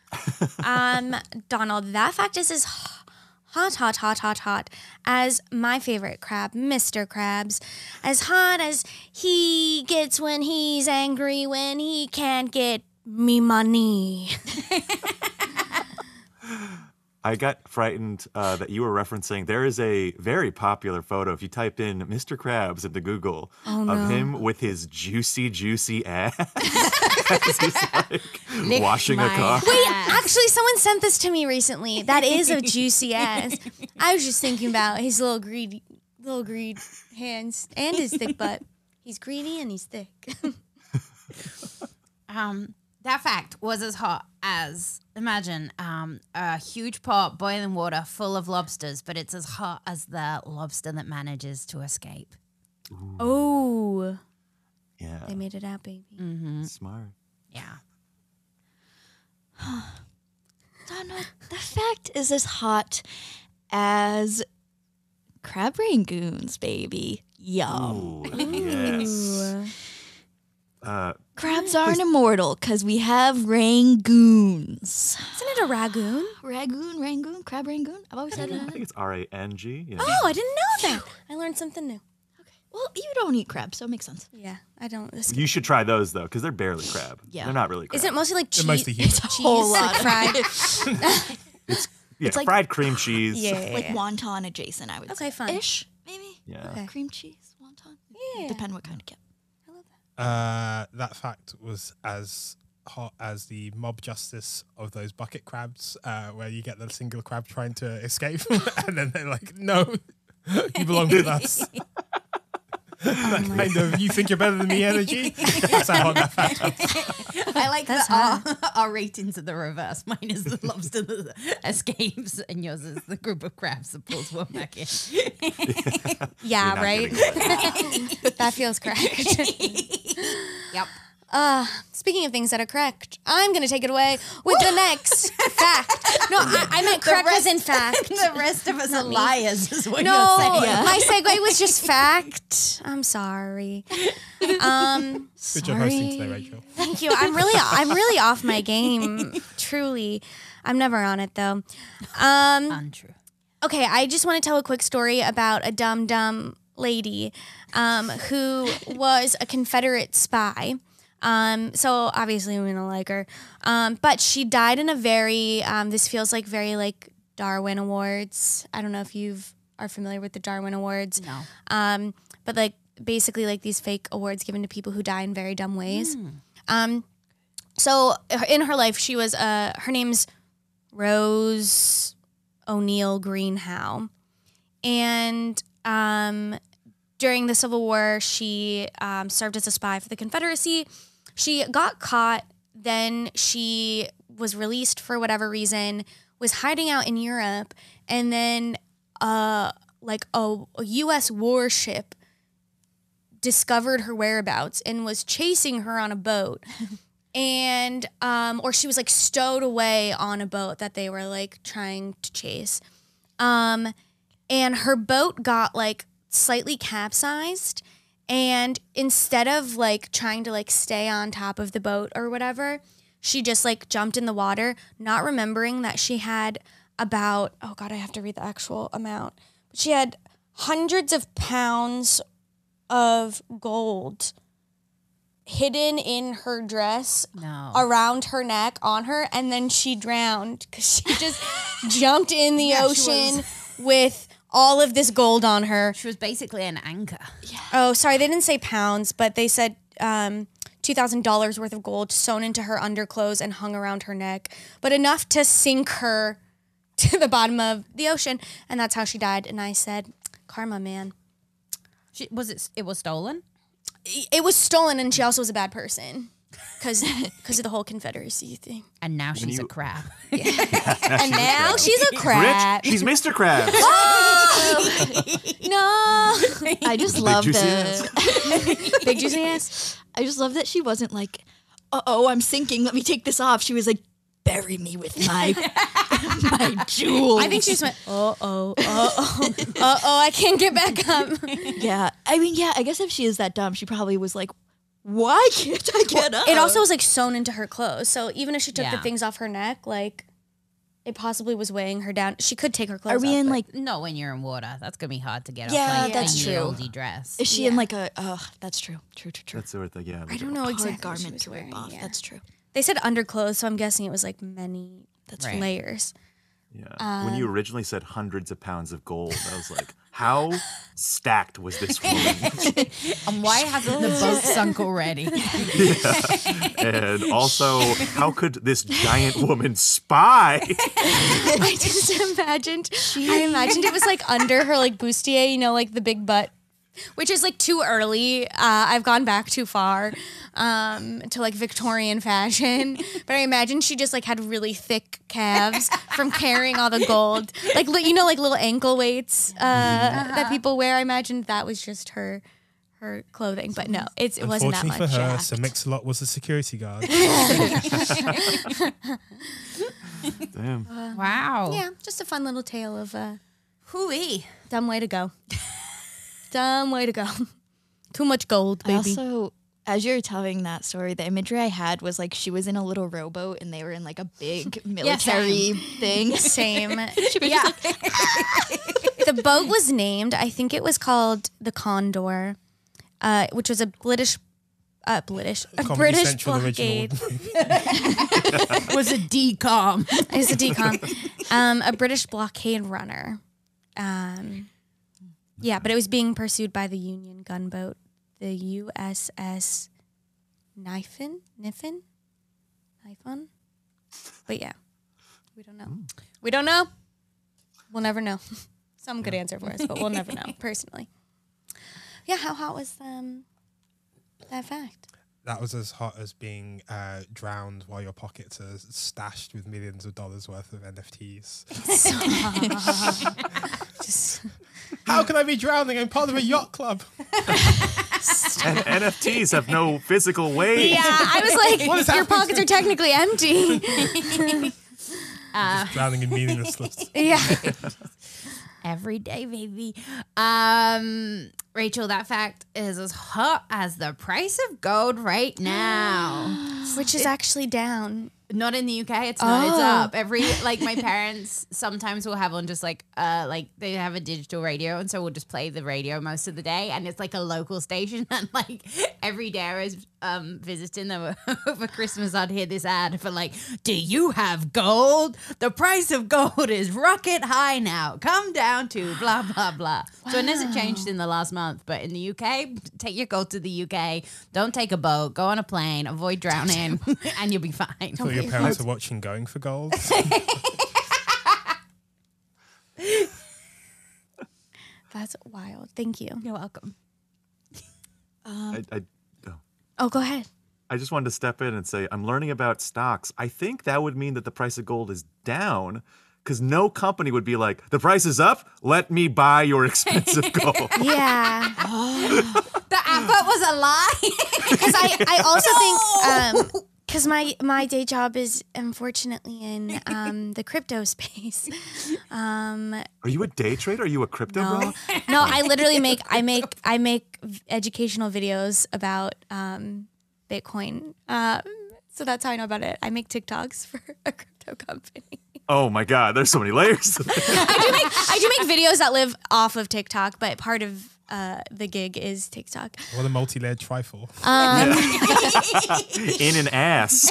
um, Donald, that fact is as hot, hot, hot, hot, hot as my favorite crab, Mister Krabs. As hot as he gets when he's angry, when he can't get me money. I got frightened uh, that you were referencing. There is a very popular photo. If you type in Mister Krabs into Google of him with his juicy, juicy ass, as he's like washing a my car. Wait, actually, someone sent this to me recently. That is a juicy ass. I was just thinking about his little greedy, little greed hands and his thick butt. He's greedy and he's thick. Um, that fact was as hot as, imagine, um, a huge pot boiling water full of lobsters, but it's as hot as the lobster that manages to escape. Oh, Yeah, they made it out, baby. smart. Yeah. Donald, the fact is as hot as crab rangoons, baby. Yum. Ooh, yes. Uh, Crabs aren't immortal because we have rangoons. Isn't it a ragoon? Ragoon, rangoon, crab rangoon. I've always said I that. think it's R A N G. Yeah. Oh, I didn't know that. I learned something new. Well, you don't eat crabs, so it makes sense. Yeah, I don't. This, You should try those though, because they're barely crab. Yeah. They're not really crab. is it mostly like cheese? They're mostly human. Cheese, whole like lot of- fried. yeah, it's like- fried cream cheese. yeah, yeah, Like yeah. wonton adjacent, I would say. Okay, fun. Ish, maybe. Yeah. Okay. Cream cheese, wonton. Yeah. Depend what kind of kit. Uh, that fact was as hot as the mob justice of those bucket crabs, uh, where you get the single crab trying to escape, and then they're like, "No, you belong with us." That kind of "you think you're better than me" energy. That's how hot that fact was. I like That's that our, our ratings are the reverse. Mine is the lobster that escapes, and yours is the group of crabs that pulls one back in. Yeah, You're not right. getting it. That feels correct. Yep. Uh, speaking of things that are correct, I'm gonna take it away with the next fact. No, I, I meant correct as in fact. The rest of us are me. liars, is what No, you're saying. my segue was just fact. I'm sorry. Um, Good job hosting today, Rachel. thank you. I'm really, I'm really off my game. Truly, I'm never on it though. Um, Untrue. okay, I just want to tell a quick story about a dumb dumb lady, um, who was a Confederate spy. Um, so obviously we don't like her. Um, but she died in a very, um, this feels like very like Darwin Awards. I don't know if you've are familiar with the Darwin Awards. No. Um, but like basically like these fake awards given to people who die in very dumb ways. Mm. Um, so in her life, she was uh, her name's Rose O'Neill Greenhow, and um, during the Civil War, she um, served as a spy for the Confederacy. She got caught. Then she was released for whatever reason, was hiding out in Europe, and then uh, like a, a U S warship discovered her whereabouts and was chasing her on a boat. And, um, or she was like stowed away on a boat that they were like trying to chase. Um, and her boat got like slightly capsized. And instead of like trying to like stay on top of the boat or whatever, she just like jumped in the water, not remembering that she had about, oh God, I have to read the actual amount. But she had hundreds of pounds of gold hidden in her dress No. around her neck on her, and then she drowned because she just jumped in the Yeah, she ocean with all of this gold on her. She was basically an anchor. Oh, sorry, they didn't say pounds, but they said um, two thousand dollars worth of gold sewn into her underclothes and hung around her neck, but enough to sink her to the bottom of the ocean, and that's how she died. And I said, karma, man. She, was it? It was stolen. It was stolen, and she also was a bad person because of the whole Confederacy thing. And now she's you- a crab. And now she's a crab. Rich, he's Mister Krabs. No. I just love juicy the Big juicy ass. I just love that she wasn't like, uh oh, I'm sinking. Let me take this off. She was like, bury me with my my jewels. I think she just went, uh oh, uh oh, uh oh, I can't get back up. Yeah. I mean, yeah, I guess if she is that dumb, she probably was like, why can't I get up? It also was like sewn into her clothes. So even if she took the Yeah. things off her neck, like it possibly was weighing her down. She could take her clothes Are we off, in but- like, Not when you're in water. That's gonna be hard to get Yeah, off. Like, that's a true. oldie dress. is she in like a, oh, that's true. True, true, true. That sort of thing, yeah. I like don't a- know Hard exactly what she garment was to wearing. rip off. Yeah. That's true. They said underclothes, so I'm guessing it was like many That's Right. layers. Yeah. when you originally said hundreds of pounds of gold, I was like, how stacked was this woman? And why hasn't the boat sunk already? And also, how could this giant woman spy? I just imagined. I imagined it was like under her like bustier, you know, like the big butt, which is like too early. Uh, I've gone back too far um, to like Victorian fashion, but I imagine she just like had really thick calves from carrying all the gold, like li- you know, like little ankle weights uh, that people wear. I imagined that was just her. Her clothing, but no, it's, it wasn't that Unfortunately much. for her, jacked. Sir Mix-a-Lot was the security guard. Damn. Wow. Yeah, just a fun little tale of uh, Hooey. dumb way to go. Dumb way to go. Too much gold, I baby. also, as you're telling that story, the imagery I had was like she was in a little rowboat and they were in like a big military thing. Same. Yeah. The boat was named, I think it was called the Condor, uh, which was a British, uh, British, a Comedy British Central blockade. original. Was a decom. It's a decom. Um, a British blockade runner. Um, yeah, but it was being pursued by the Union gunboat, the U S S Niffen, Niffen, Niffen. But yeah, we don't know. We don't know. We'll never know. Some could answer for us, but we'll never know personally. Yeah, how hot was um that fact? That was as hot as being uh, drowned while your pockets are stashed with millions of dollars worth of N F Ts. Just How can I be drowning? I'm part of a yacht club. And N F Ts have no physical weight. yeah, I was like, What is your happening pockets are technically empty. Just drowning in meaninglessness. yeah. Every day, baby. Um, Rachel, that fact is as hot as the price of gold right now. Which is actually down. Not in the U K. It's not. It's Oh. up. Every like my parents sometimes will have on just like uh like they have a digital radio, and so we'll just play the radio most of the day, and it's like a local station. And like every day I was um visiting them over Christmas, I'd hear this ad for like, "Do you have gold? The price of gold is rocket high now. Come down to blah blah blah." Wow. So it hasn't changed in the last month, but in the U K, take your gold to the U K. Don't take a boat. Go on a plane. Avoid drowning, and you'll be fine. So your parents are watching Going for Gold. That's wild. Thank you. You're welcome. I, I, oh. Oh, go ahead. I just wanted to step in and say I'm learning about stocks. I think that would mean that the price of gold is down because no company would be like, the price is up, let me buy your expensive gold. Yeah. The advert was a lie. Because I, I also think, um, because my, my day job is unfortunately in um, the crypto space. Um, Are you a day trader? Are you a crypto no, bro? no, I literally make I make I make v- educational videos about um, Bitcoin. Um, so that's how I know about it. I make TikToks for a crypto company. Oh my God, there's so many layers. I do make I do make videos that live off of TikTok, but part of uh, the gig is TikTok. What a multi-layered trifle. Um, In an ass.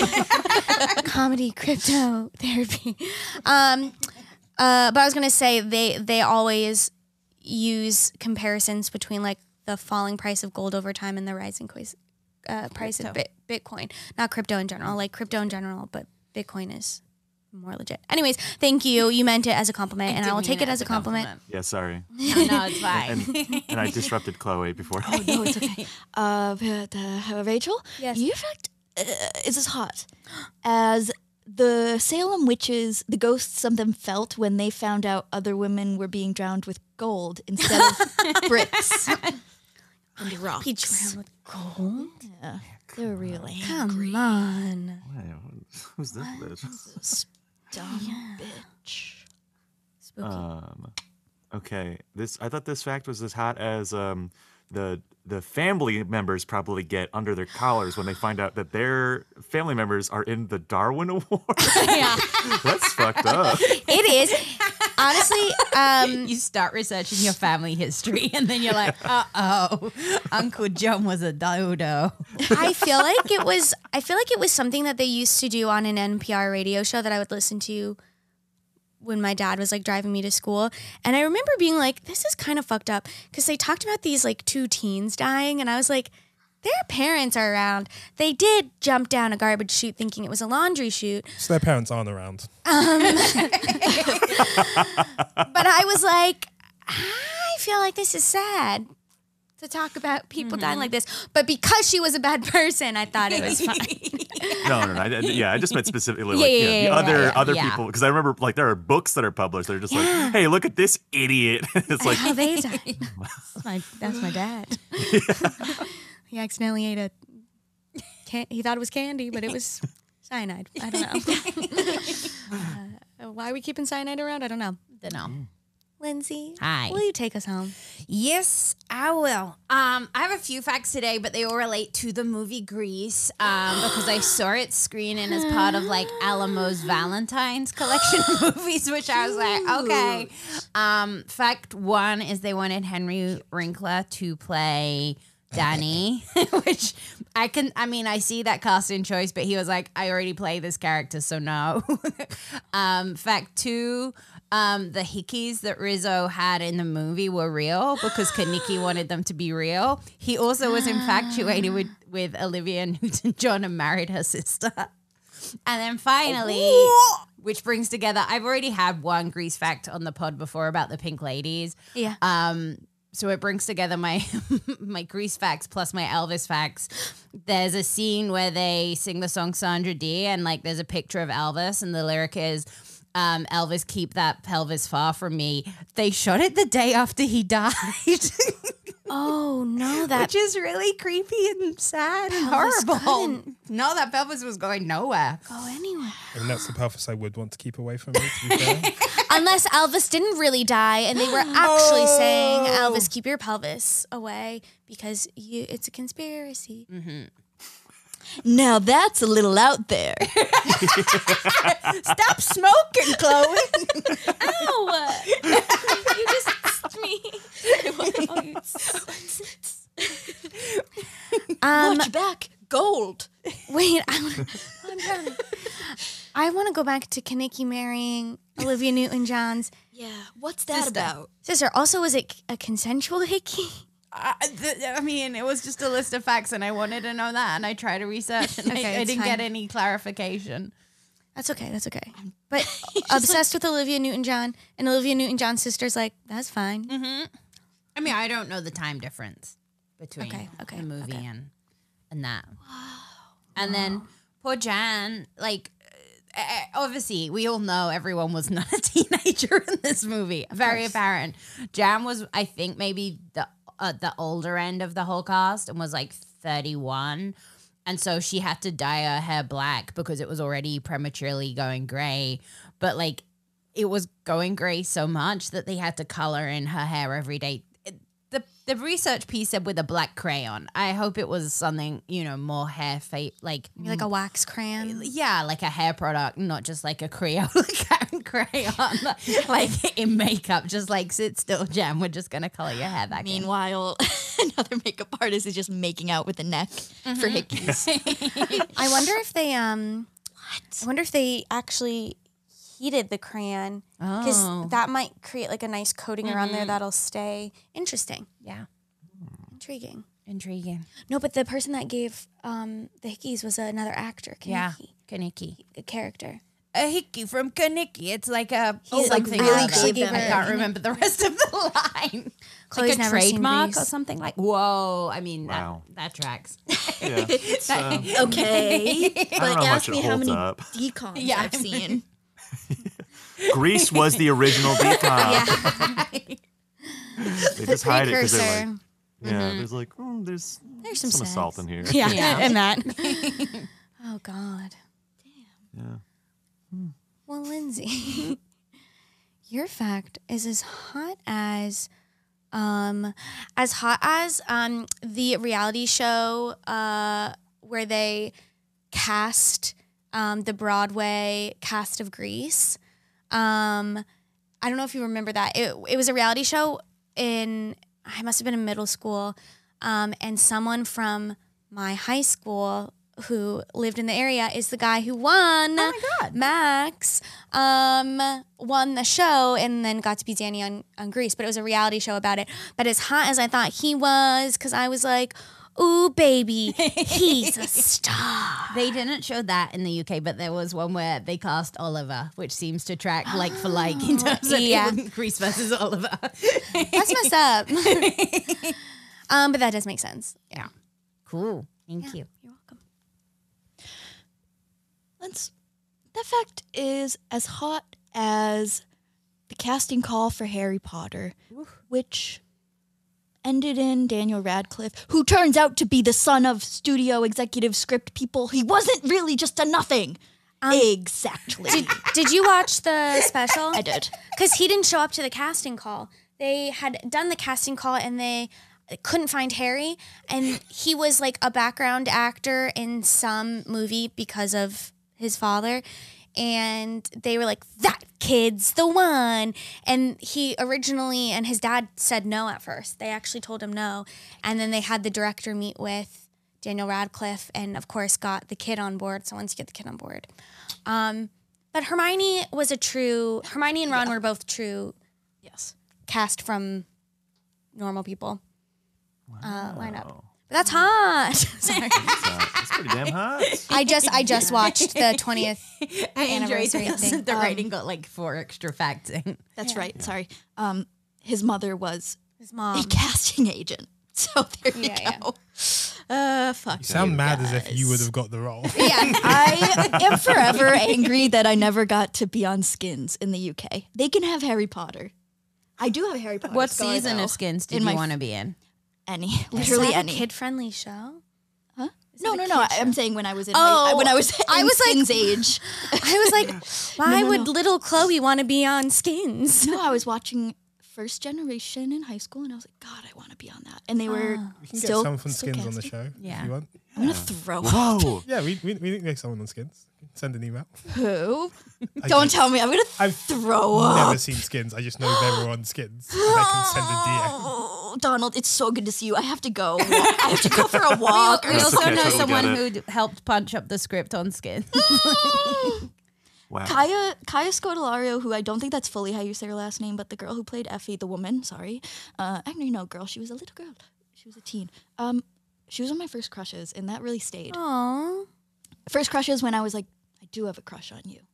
comedy, crypto, therapy. Um, uh, but I was gonna say they they always use comparisons between like the falling price of gold over time and the rising cois- uh, price of bit- Bitcoin. Not crypto in general, like crypto in general, but Bitcoin is more legit. Anyways, thank you. You meant it as a compliment, and I will take it as a compliment. Yeah, sorry. No, no, it's fine. And, and I disrupted Chloe before. Oh, no, it's okay. Uh, but, uh, Rachel? Yes. You fact uh, is as hot as the Salem witches, the ghosts of them felt when they found out other women were being drowned with gold instead of bricks and Be rocks. drowned with gold. Yeah, they were really Come on. Wait, who's this bitch? dumb bitch. Spooky. Um, okay, this I thought this fact was as hot as um, the the family members probably get under their collars when they find out that their family members are in the Darwin Award. Yeah, That's fucked up. it is. Honestly, um, You start researching your family history, and then you're like, uh oh, Uncle John was a dodo. I feel like it was. I feel like it was something that they used to do on an N P R radio show that I would listen to when my dad was like driving me to school. And I remember being like, "This is kind of fucked up," because they talked about these like two teens dying, and I was like, their parents are around. They did jump down a garbage chute thinking it was a laundry chute. So their parents aren't around. Um, but I was like, I feel like this is sad to talk about people dying like this. But because she was a bad person, I thought it was fine. No, no, no. I, I- yeah, I just meant specifically Yeah, like yeah, you know, yeah, the yeah, other yeah, other yeah. people because I remember like there are books that are published. They're just like, hey, look at this idiot. It's like How they died. That's my, that's my dad. He accidentally ate a. Can- he thought it was candy, but it was cyanide. I don't know. uh, why are we keeping cyanide around? I don't know. Don't know. Lindsay, Hi. will you take us home? Yes, I will. Um, I have a few facts today, but they all relate to the movie Grease um, because I saw it screening as part of like Alamo's Valentine's collection of movies, which I was like, okay. Um, fact one is they wanted Henry Winkler to play Danny, which I can, I mean, I see that casting choice, but he was like, I already play this character, so no. um, fact two, um, the hickeys that Rizzo had in the movie were real because Kaniki wanted them to be real. He also was infatuated with, with Olivia Newton-John and married her sister. And then finally, which brings together, I've already had one Grease fact on the pod before about the Pink Ladies. Yeah. Um, so it brings together my my Grease facts plus my Elvis facts. There's a scene where they sing the song Sandra Dee, and like there's a picture of Elvis, and the lyric is, um, "Elvis, keep that pelvis far from me." They shot it the day after he died, Oh no, that which is really creepy and sad and Pelvis horrible. couldn't No, that pelvis was going nowhere. go anywhere. I mean, that's the pelvis I would want to keep away from me, to be fair. Unless Elvis didn't really die and they were actually saying, Elvis, keep your pelvis away because you, it's a conspiracy. Now that's a little out there. Stop smoking, Chloe. Ow! You just me. um, Watch back. Gold. wait, I wanna, I'm trying. I want to go back to Kaneki marrying Olivia Newton-John's Yeah. What's that Sister. about? sister. Also, was it a consensual hickey? I, th- I mean, it was just a list of facts, and I wanted to know that, and I tried to research, and Okay, I, I it's didn't fine. get any clarification. That's okay. That's okay. But obsessed with Olivia Newton-John, and Olivia Newton-John's sister's like, that's fine. I mean, I don't know the time difference between Okay, okay, the movie okay. and and that. And then poor Jan, like, uh, uh, obviously, we all know everyone was not a teenager in this movie. Very apparent. Jan was, I think, maybe the uh, the older end of the whole cast and was like thirty-one. And so she had to dye her hair black because it was already prematurely going gray. But like, it was going gray so much that they had to color in her hair every day. It- The the research piece said with a black crayon. I hope it was something, you know, more hair fa- like Maybe like a wax crayon. yeah, like a hair product, not just like a Crayola crayon, like in makeup. Just like sit still, Jen. We're just gonna color your hair back in. Meanwhile, another makeup artist is just making out with the neck for hickeys. I wonder if they um. What? I wonder if they actually heated the crayon because Oh. that might create like a nice coating around there that'll stay. Interesting, Yeah, intriguing. intriguing. No, but the person that gave um the hickeys was another actor. Yeah, Kaneki, Kaneki. a character. A hickey from Kaneki. It's like a He's, like, something really or other. actually gave I her- can't remember the rest of the line. Chloe's like a never seen trademark Grease. or something like. Whoa! I mean, Wow. that that tracks. Yeah. It's, uh, Okay. I don't But know how ask much me it how holds many up. decons Yeah, I've I mean- seen. Grease was the original decon. Yeah, They just hide it because they're precursor. like, yeah, there's like, oh, there's, There's some, some sex. assault in here. Yeah, Yeah. and that. Oh God. Yeah. Well, Lindsay, your fact is as hot as, um, as hot as um the reality show uh where they cast um the Broadway cast of Grease. Um, I don't know if you remember that. It it was a reality show in I must have been in middle school, um, and someone from my high school who lived in the area is the guy who won. Oh my God. Max um, won the show and then got to be Danny on, on Grease, but it was a reality show about it. But as hot as I thought he was, because I was like, ooh, baby, he's a star. They didn't show that in the U K, but there was one where they cast Oliver, which seems to track like for like in terms of Yeah. Grease versus Oliver. That's messed up. um, but that does make sense. Yeah. Cool. Thank you. You're welcome. Let's, that fact is as hot as the casting call for Harry Potter, which ended in Daniel Radcliffe, who turns out to be the son of studio executive script people. He wasn't really just a nothing. exactly. Did, did you watch the special? I did. Because he didn't show up to the casting call. They had done the casting call and they couldn't find Harry. And he was like a background actor in some movie because of his father. And they were like, that kid's the one. And he originally, and his dad said no at first. They actually told him no. And then they had the director meet with Daniel Radcliffe and, of course, got the kid on board. So once you get the kid on board. Um, but Hermione was a true, Hermione and Ron were both true Yes. cast from normal people uh, lineup. But that's hot. Sorry. Uh, it's pretty damn hot. I just I just watched the twentieth I enjoyed anniversary this. thing. The writing got like four extra facts in. That's right. Sorry. Um, his mother was His a mom. casting agent. So there you Yeah, go. Uh, fuck. You sound you mad as if you guys. would have got the role. Yeah. I am forever angry that I never got to be on Skins in the U K. They can have Harry Potter. I do have a Harry Potter. What scar, season though. of Skins did In you my want to be in? Any, Is literally that a any. kid-friendly show? Huh? Is No, it a no, no. kid I- show? I'm saying when I was in Oh, my, when I was I in was like- Skins age. I was like, why no, would no. little Chloe want to be on Skins? No, I was watching first generation in high school, and I was like, God, I want to be on that. And they were We can still get some from still Skins on the casting. show Yeah. if you want. I'm gonna throw up. Whoa. Yeah, we we, we can make someone on Skins. Send an email. Who? I Don't tell me. I'm gonna I've throw up. never seen Skins. I just know they were on Skins. And I can send a D M. Oh, Donald, it's so good to see you. I have to go. I have to go for a walk. We That's also okay, know totally someone get who d- helped punch up the script on Skin. Wow. Kaya Kaya Scodelario, who I don't think that's fully how you say her last name, but the girl who played Effie, the woman, sorry. Uh, actually, no, girl. She was a little girl. She was a teen. Um, she was one of my first crushes, and that really stayed. Aww. First crushes when I was like, I do have a crush on you.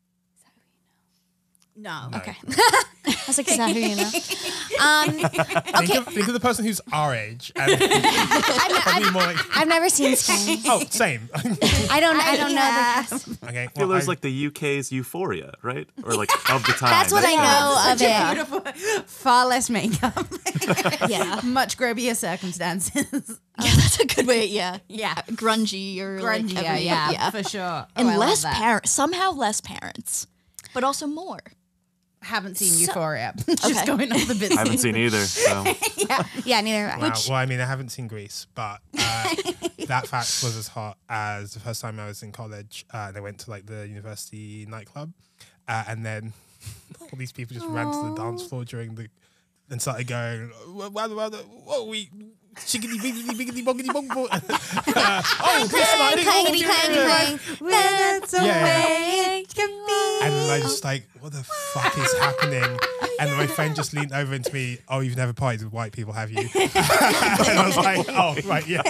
No. No. Okay. I was like, is that who you know? Um, Think, of, think of the person who's our age. And probably more like, I've never seen Skins. oh, same. I don't. I don't know Yeah. the cast. okay. I feel well, there's I- like the U K's Euphoria, right? Or like of the time. That's what I know of it. Beautiful. Far less makeup. Yeah. Much grubbier circumstances. Yeah, that's a good way. Yeah. Yeah. Grungy or like Grungy, yeah, every- yeah, for sure. And Oh, I love less that. parents. Somehow less parents, but also more. Haven't seen Euphoria. Just Okay. going off the business. I haven't seen either. So Yeah, neither have I. Wow. Well, I mean, I haven't seen Grease, but uh, that fact was as hot as the first time I was in college. Uh, and I went to like the university nightclub, uh, and then all these people just ran to the dance floor during the and started going, "Whoa, whoa, whoa, whoa, we chickity biggity biggity boggity bong bong." Uh, Oh, Grease lighting! Oh, Clangety, yeah. clangety, That's a Yeah. way it can be. And I just like, what the fuck is happening? And my friend just leaned over into me, oh, you've never partied with white people, have you? And I was like, oh, right, yeah.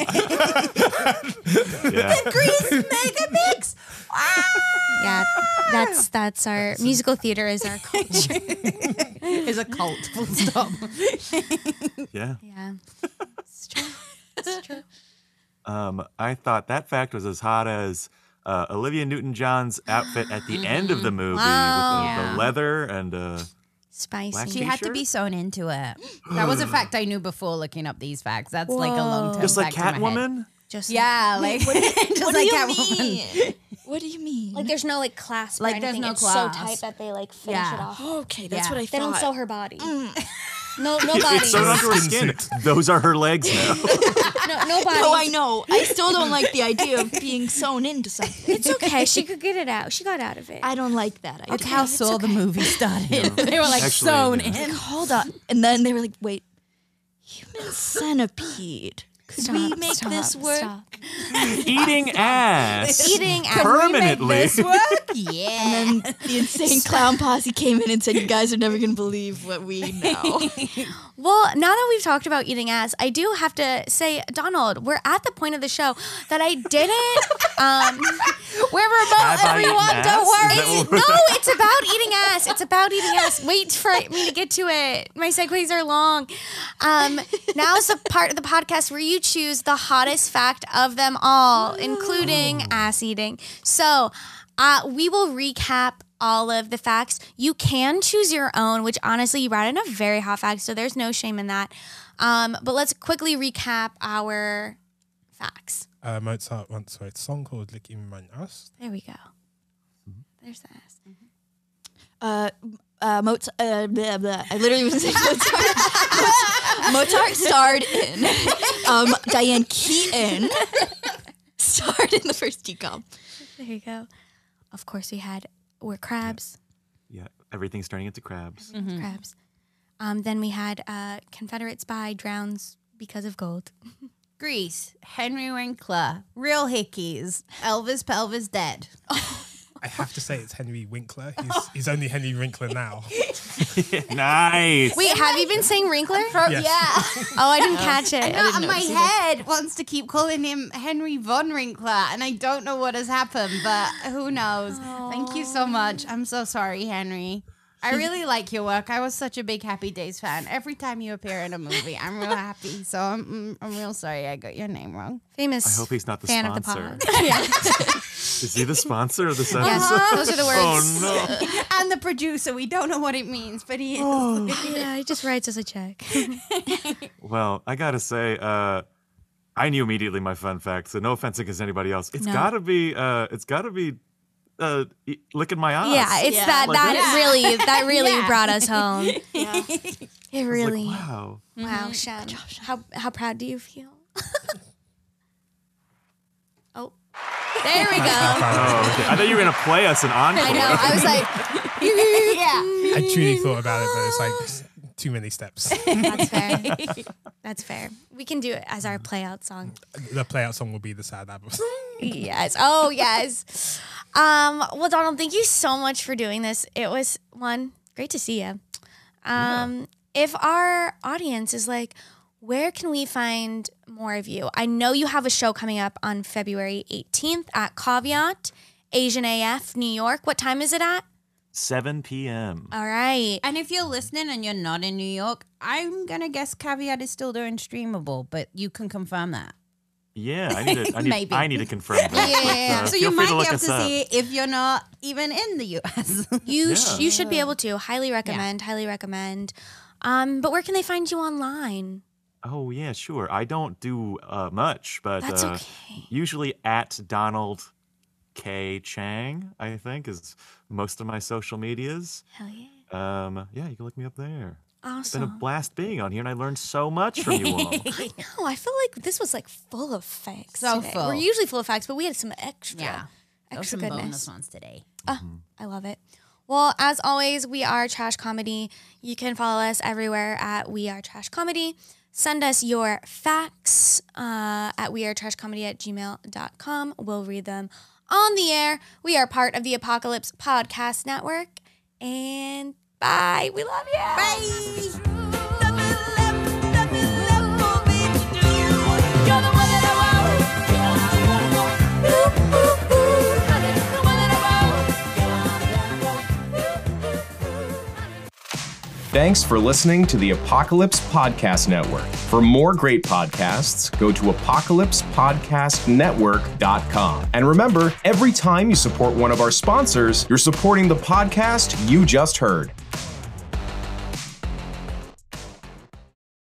yeah. Grease mega mix. Yeah, that's that's our musical theater is our culture. Is a cult. Full stop. Yeah. Yeah, it's true. It's true. Um, I thought that fact was as hot as uh, Olivia Newton-John's outfit at the end of the movie Wow. with the, Yeah. the leather and uh, Spicy. Black She had to T-shirt? be sewn into it. That was a fact I knew before looking up these facts. That's like a long term just like fact in my head. Catwoman. Just Yeah, like just What like do you Catwoman. mean? What do you mean? like there's no like clasp. or Like, there's anything. no it's clasp. so tight that they like finish Yeah. it off. okay, that's Yeah. what I They thought. don't sew her body. No, no body. It's sewn onto her Skin skin. Those are her legs now. No, no body. Oh, I know. I still don't like the idea of being sewn into something. It's okay. She could get it out. She got out of it. I don't like that idea. That's how Saw the movie started. They were like Actually, sewn yeah. in. Hold on. And then they were like, wait, human centipede. Could we Stop, make stop, this work? stop. Eating ass. Eating ass. Permanently. This work? Yeah. And then the insane clown posse came in and said, you guys are never going to believe what we know. Well, now that we've talked about eating ass, I do have to say, Donald, we're at the point of the show that I didn't. Um, we're remote, Have I eaten everyone. ass? Don't Is worry. that what No, we're- it's about eating ass. It's about eating ass. Wait for me to get to it. My segues are long. Um, now is the part of the podcast where you choose the hottest fact of them all, including ass eating. So uh, we will recap all of the facts. You can choose your own, which honestly, you brought in a very hot fact, so there's no shame in that. Um, but let's quickly recap our facts. Uh, Mozart once wrote a song called Lick in mein Ass. There we go. There's the ass. Uh, uh, Mozart, uh, blah, blah. I literally was saying Mozart. Mozart starred in, um, Diane Keaton starred in the first T COM. There you go. Of course, we had we're crabs. Yeah, everything's turning into crabs. Crabs. Um, then we had uh, Confederate spy drowns because of gold. Grease, Henry Winkler, real hickeys, Elvis Pelvis dead. I have to say it's Henry Winkler. He's, he's only Henry Winkler now. Nice. Wait, have you been saying Wrinkler? Yes. Yeah. Oh, I didn't catch it. Now, my head wants to keep calling him Henry von Winkler, and I don't know what has happened, but who knows? Thank you so much. I'm so sorry, Henry. I really like your work. I was such a big Happy Days fan. Every time you appear in a movie, I'm real happy. So I'm, I'm real sorry I got your name wrong. Famous. I hope he's not the fan sponsor. of the pod. yeah. Is he the sponsor of this episode? Yes, those are the words. Oh no. And the producer, we don't know what it means, but he is. Yeah, he just writes us a check. Well, I gotta say, uh, I knew immediately my fun fact. So no offense against anybody else. It's No. gotta be. Uh, it's gotta be uh, e- licking my eyes. Yeah, it's Yeah. that Like that this. really that really Yeah. brought us home. Yeah. It I was really. like, wow. Wow, Shem. How how proud do you feel? Oh, there we go. Oh, okay. I thought you were gonna play us an encore. I know. I was like, Yeah. I truly thought about it, but it's like too many steps. that's fair. That's fair. We can do it as our play out song. The play out song will be the sad album. Yes. Oh, yes. Um, well, Donald, thank you so much for doing this. It was one great to see you. Um, if our audience is like, where can we find more of you? I know you have a show coming up on February eighteenth at Caveat, Asian A F, New York. What time is it at? seven p.m. All right. And if you're listening and you're not in New York, I'm gonna guess Caveat is still doing streamable, but you can confirm that. Yeah, I need to. I need, Maybe. I need to confirm that. Yeah. but, uh, so feel you free might to be look able us to up. see it if you're not even in the U S. You sh- Yeah. you should be able to. Highly recommend. Highly recommend. Um, but where can they find you online? Oh yeah, sure. I don't do uh, much, but That's uh, okay. usually at Donald K Chang, I think, is most of my social medias. Hell yeah. Um, yeah, you can look me up there. It's been a Awesome. blast being on here, and I learned so much from you all. I know. I feel like this was like full of facts. So today. full. We're usually full of facts, but we had some extra, Yeah. Those extra some goodness. bonus ones today. I love it. Well, as always, we are Trash Comedy. You can follow us everywhere at We Are Trash Comedy. Send us your facts uh, at wearetrashcomedy at gmail dot com. We'll read them on the air. We are part of the Apocalypse Podcast Network. And bye. We love you. Bye. Thanks for listening to the Apocalypse Podcast Network. For more great podcasts, go to apocalypse podcast network dot com. And remember, every time you support one of our sponsors, you're supporting the podcast you just heard.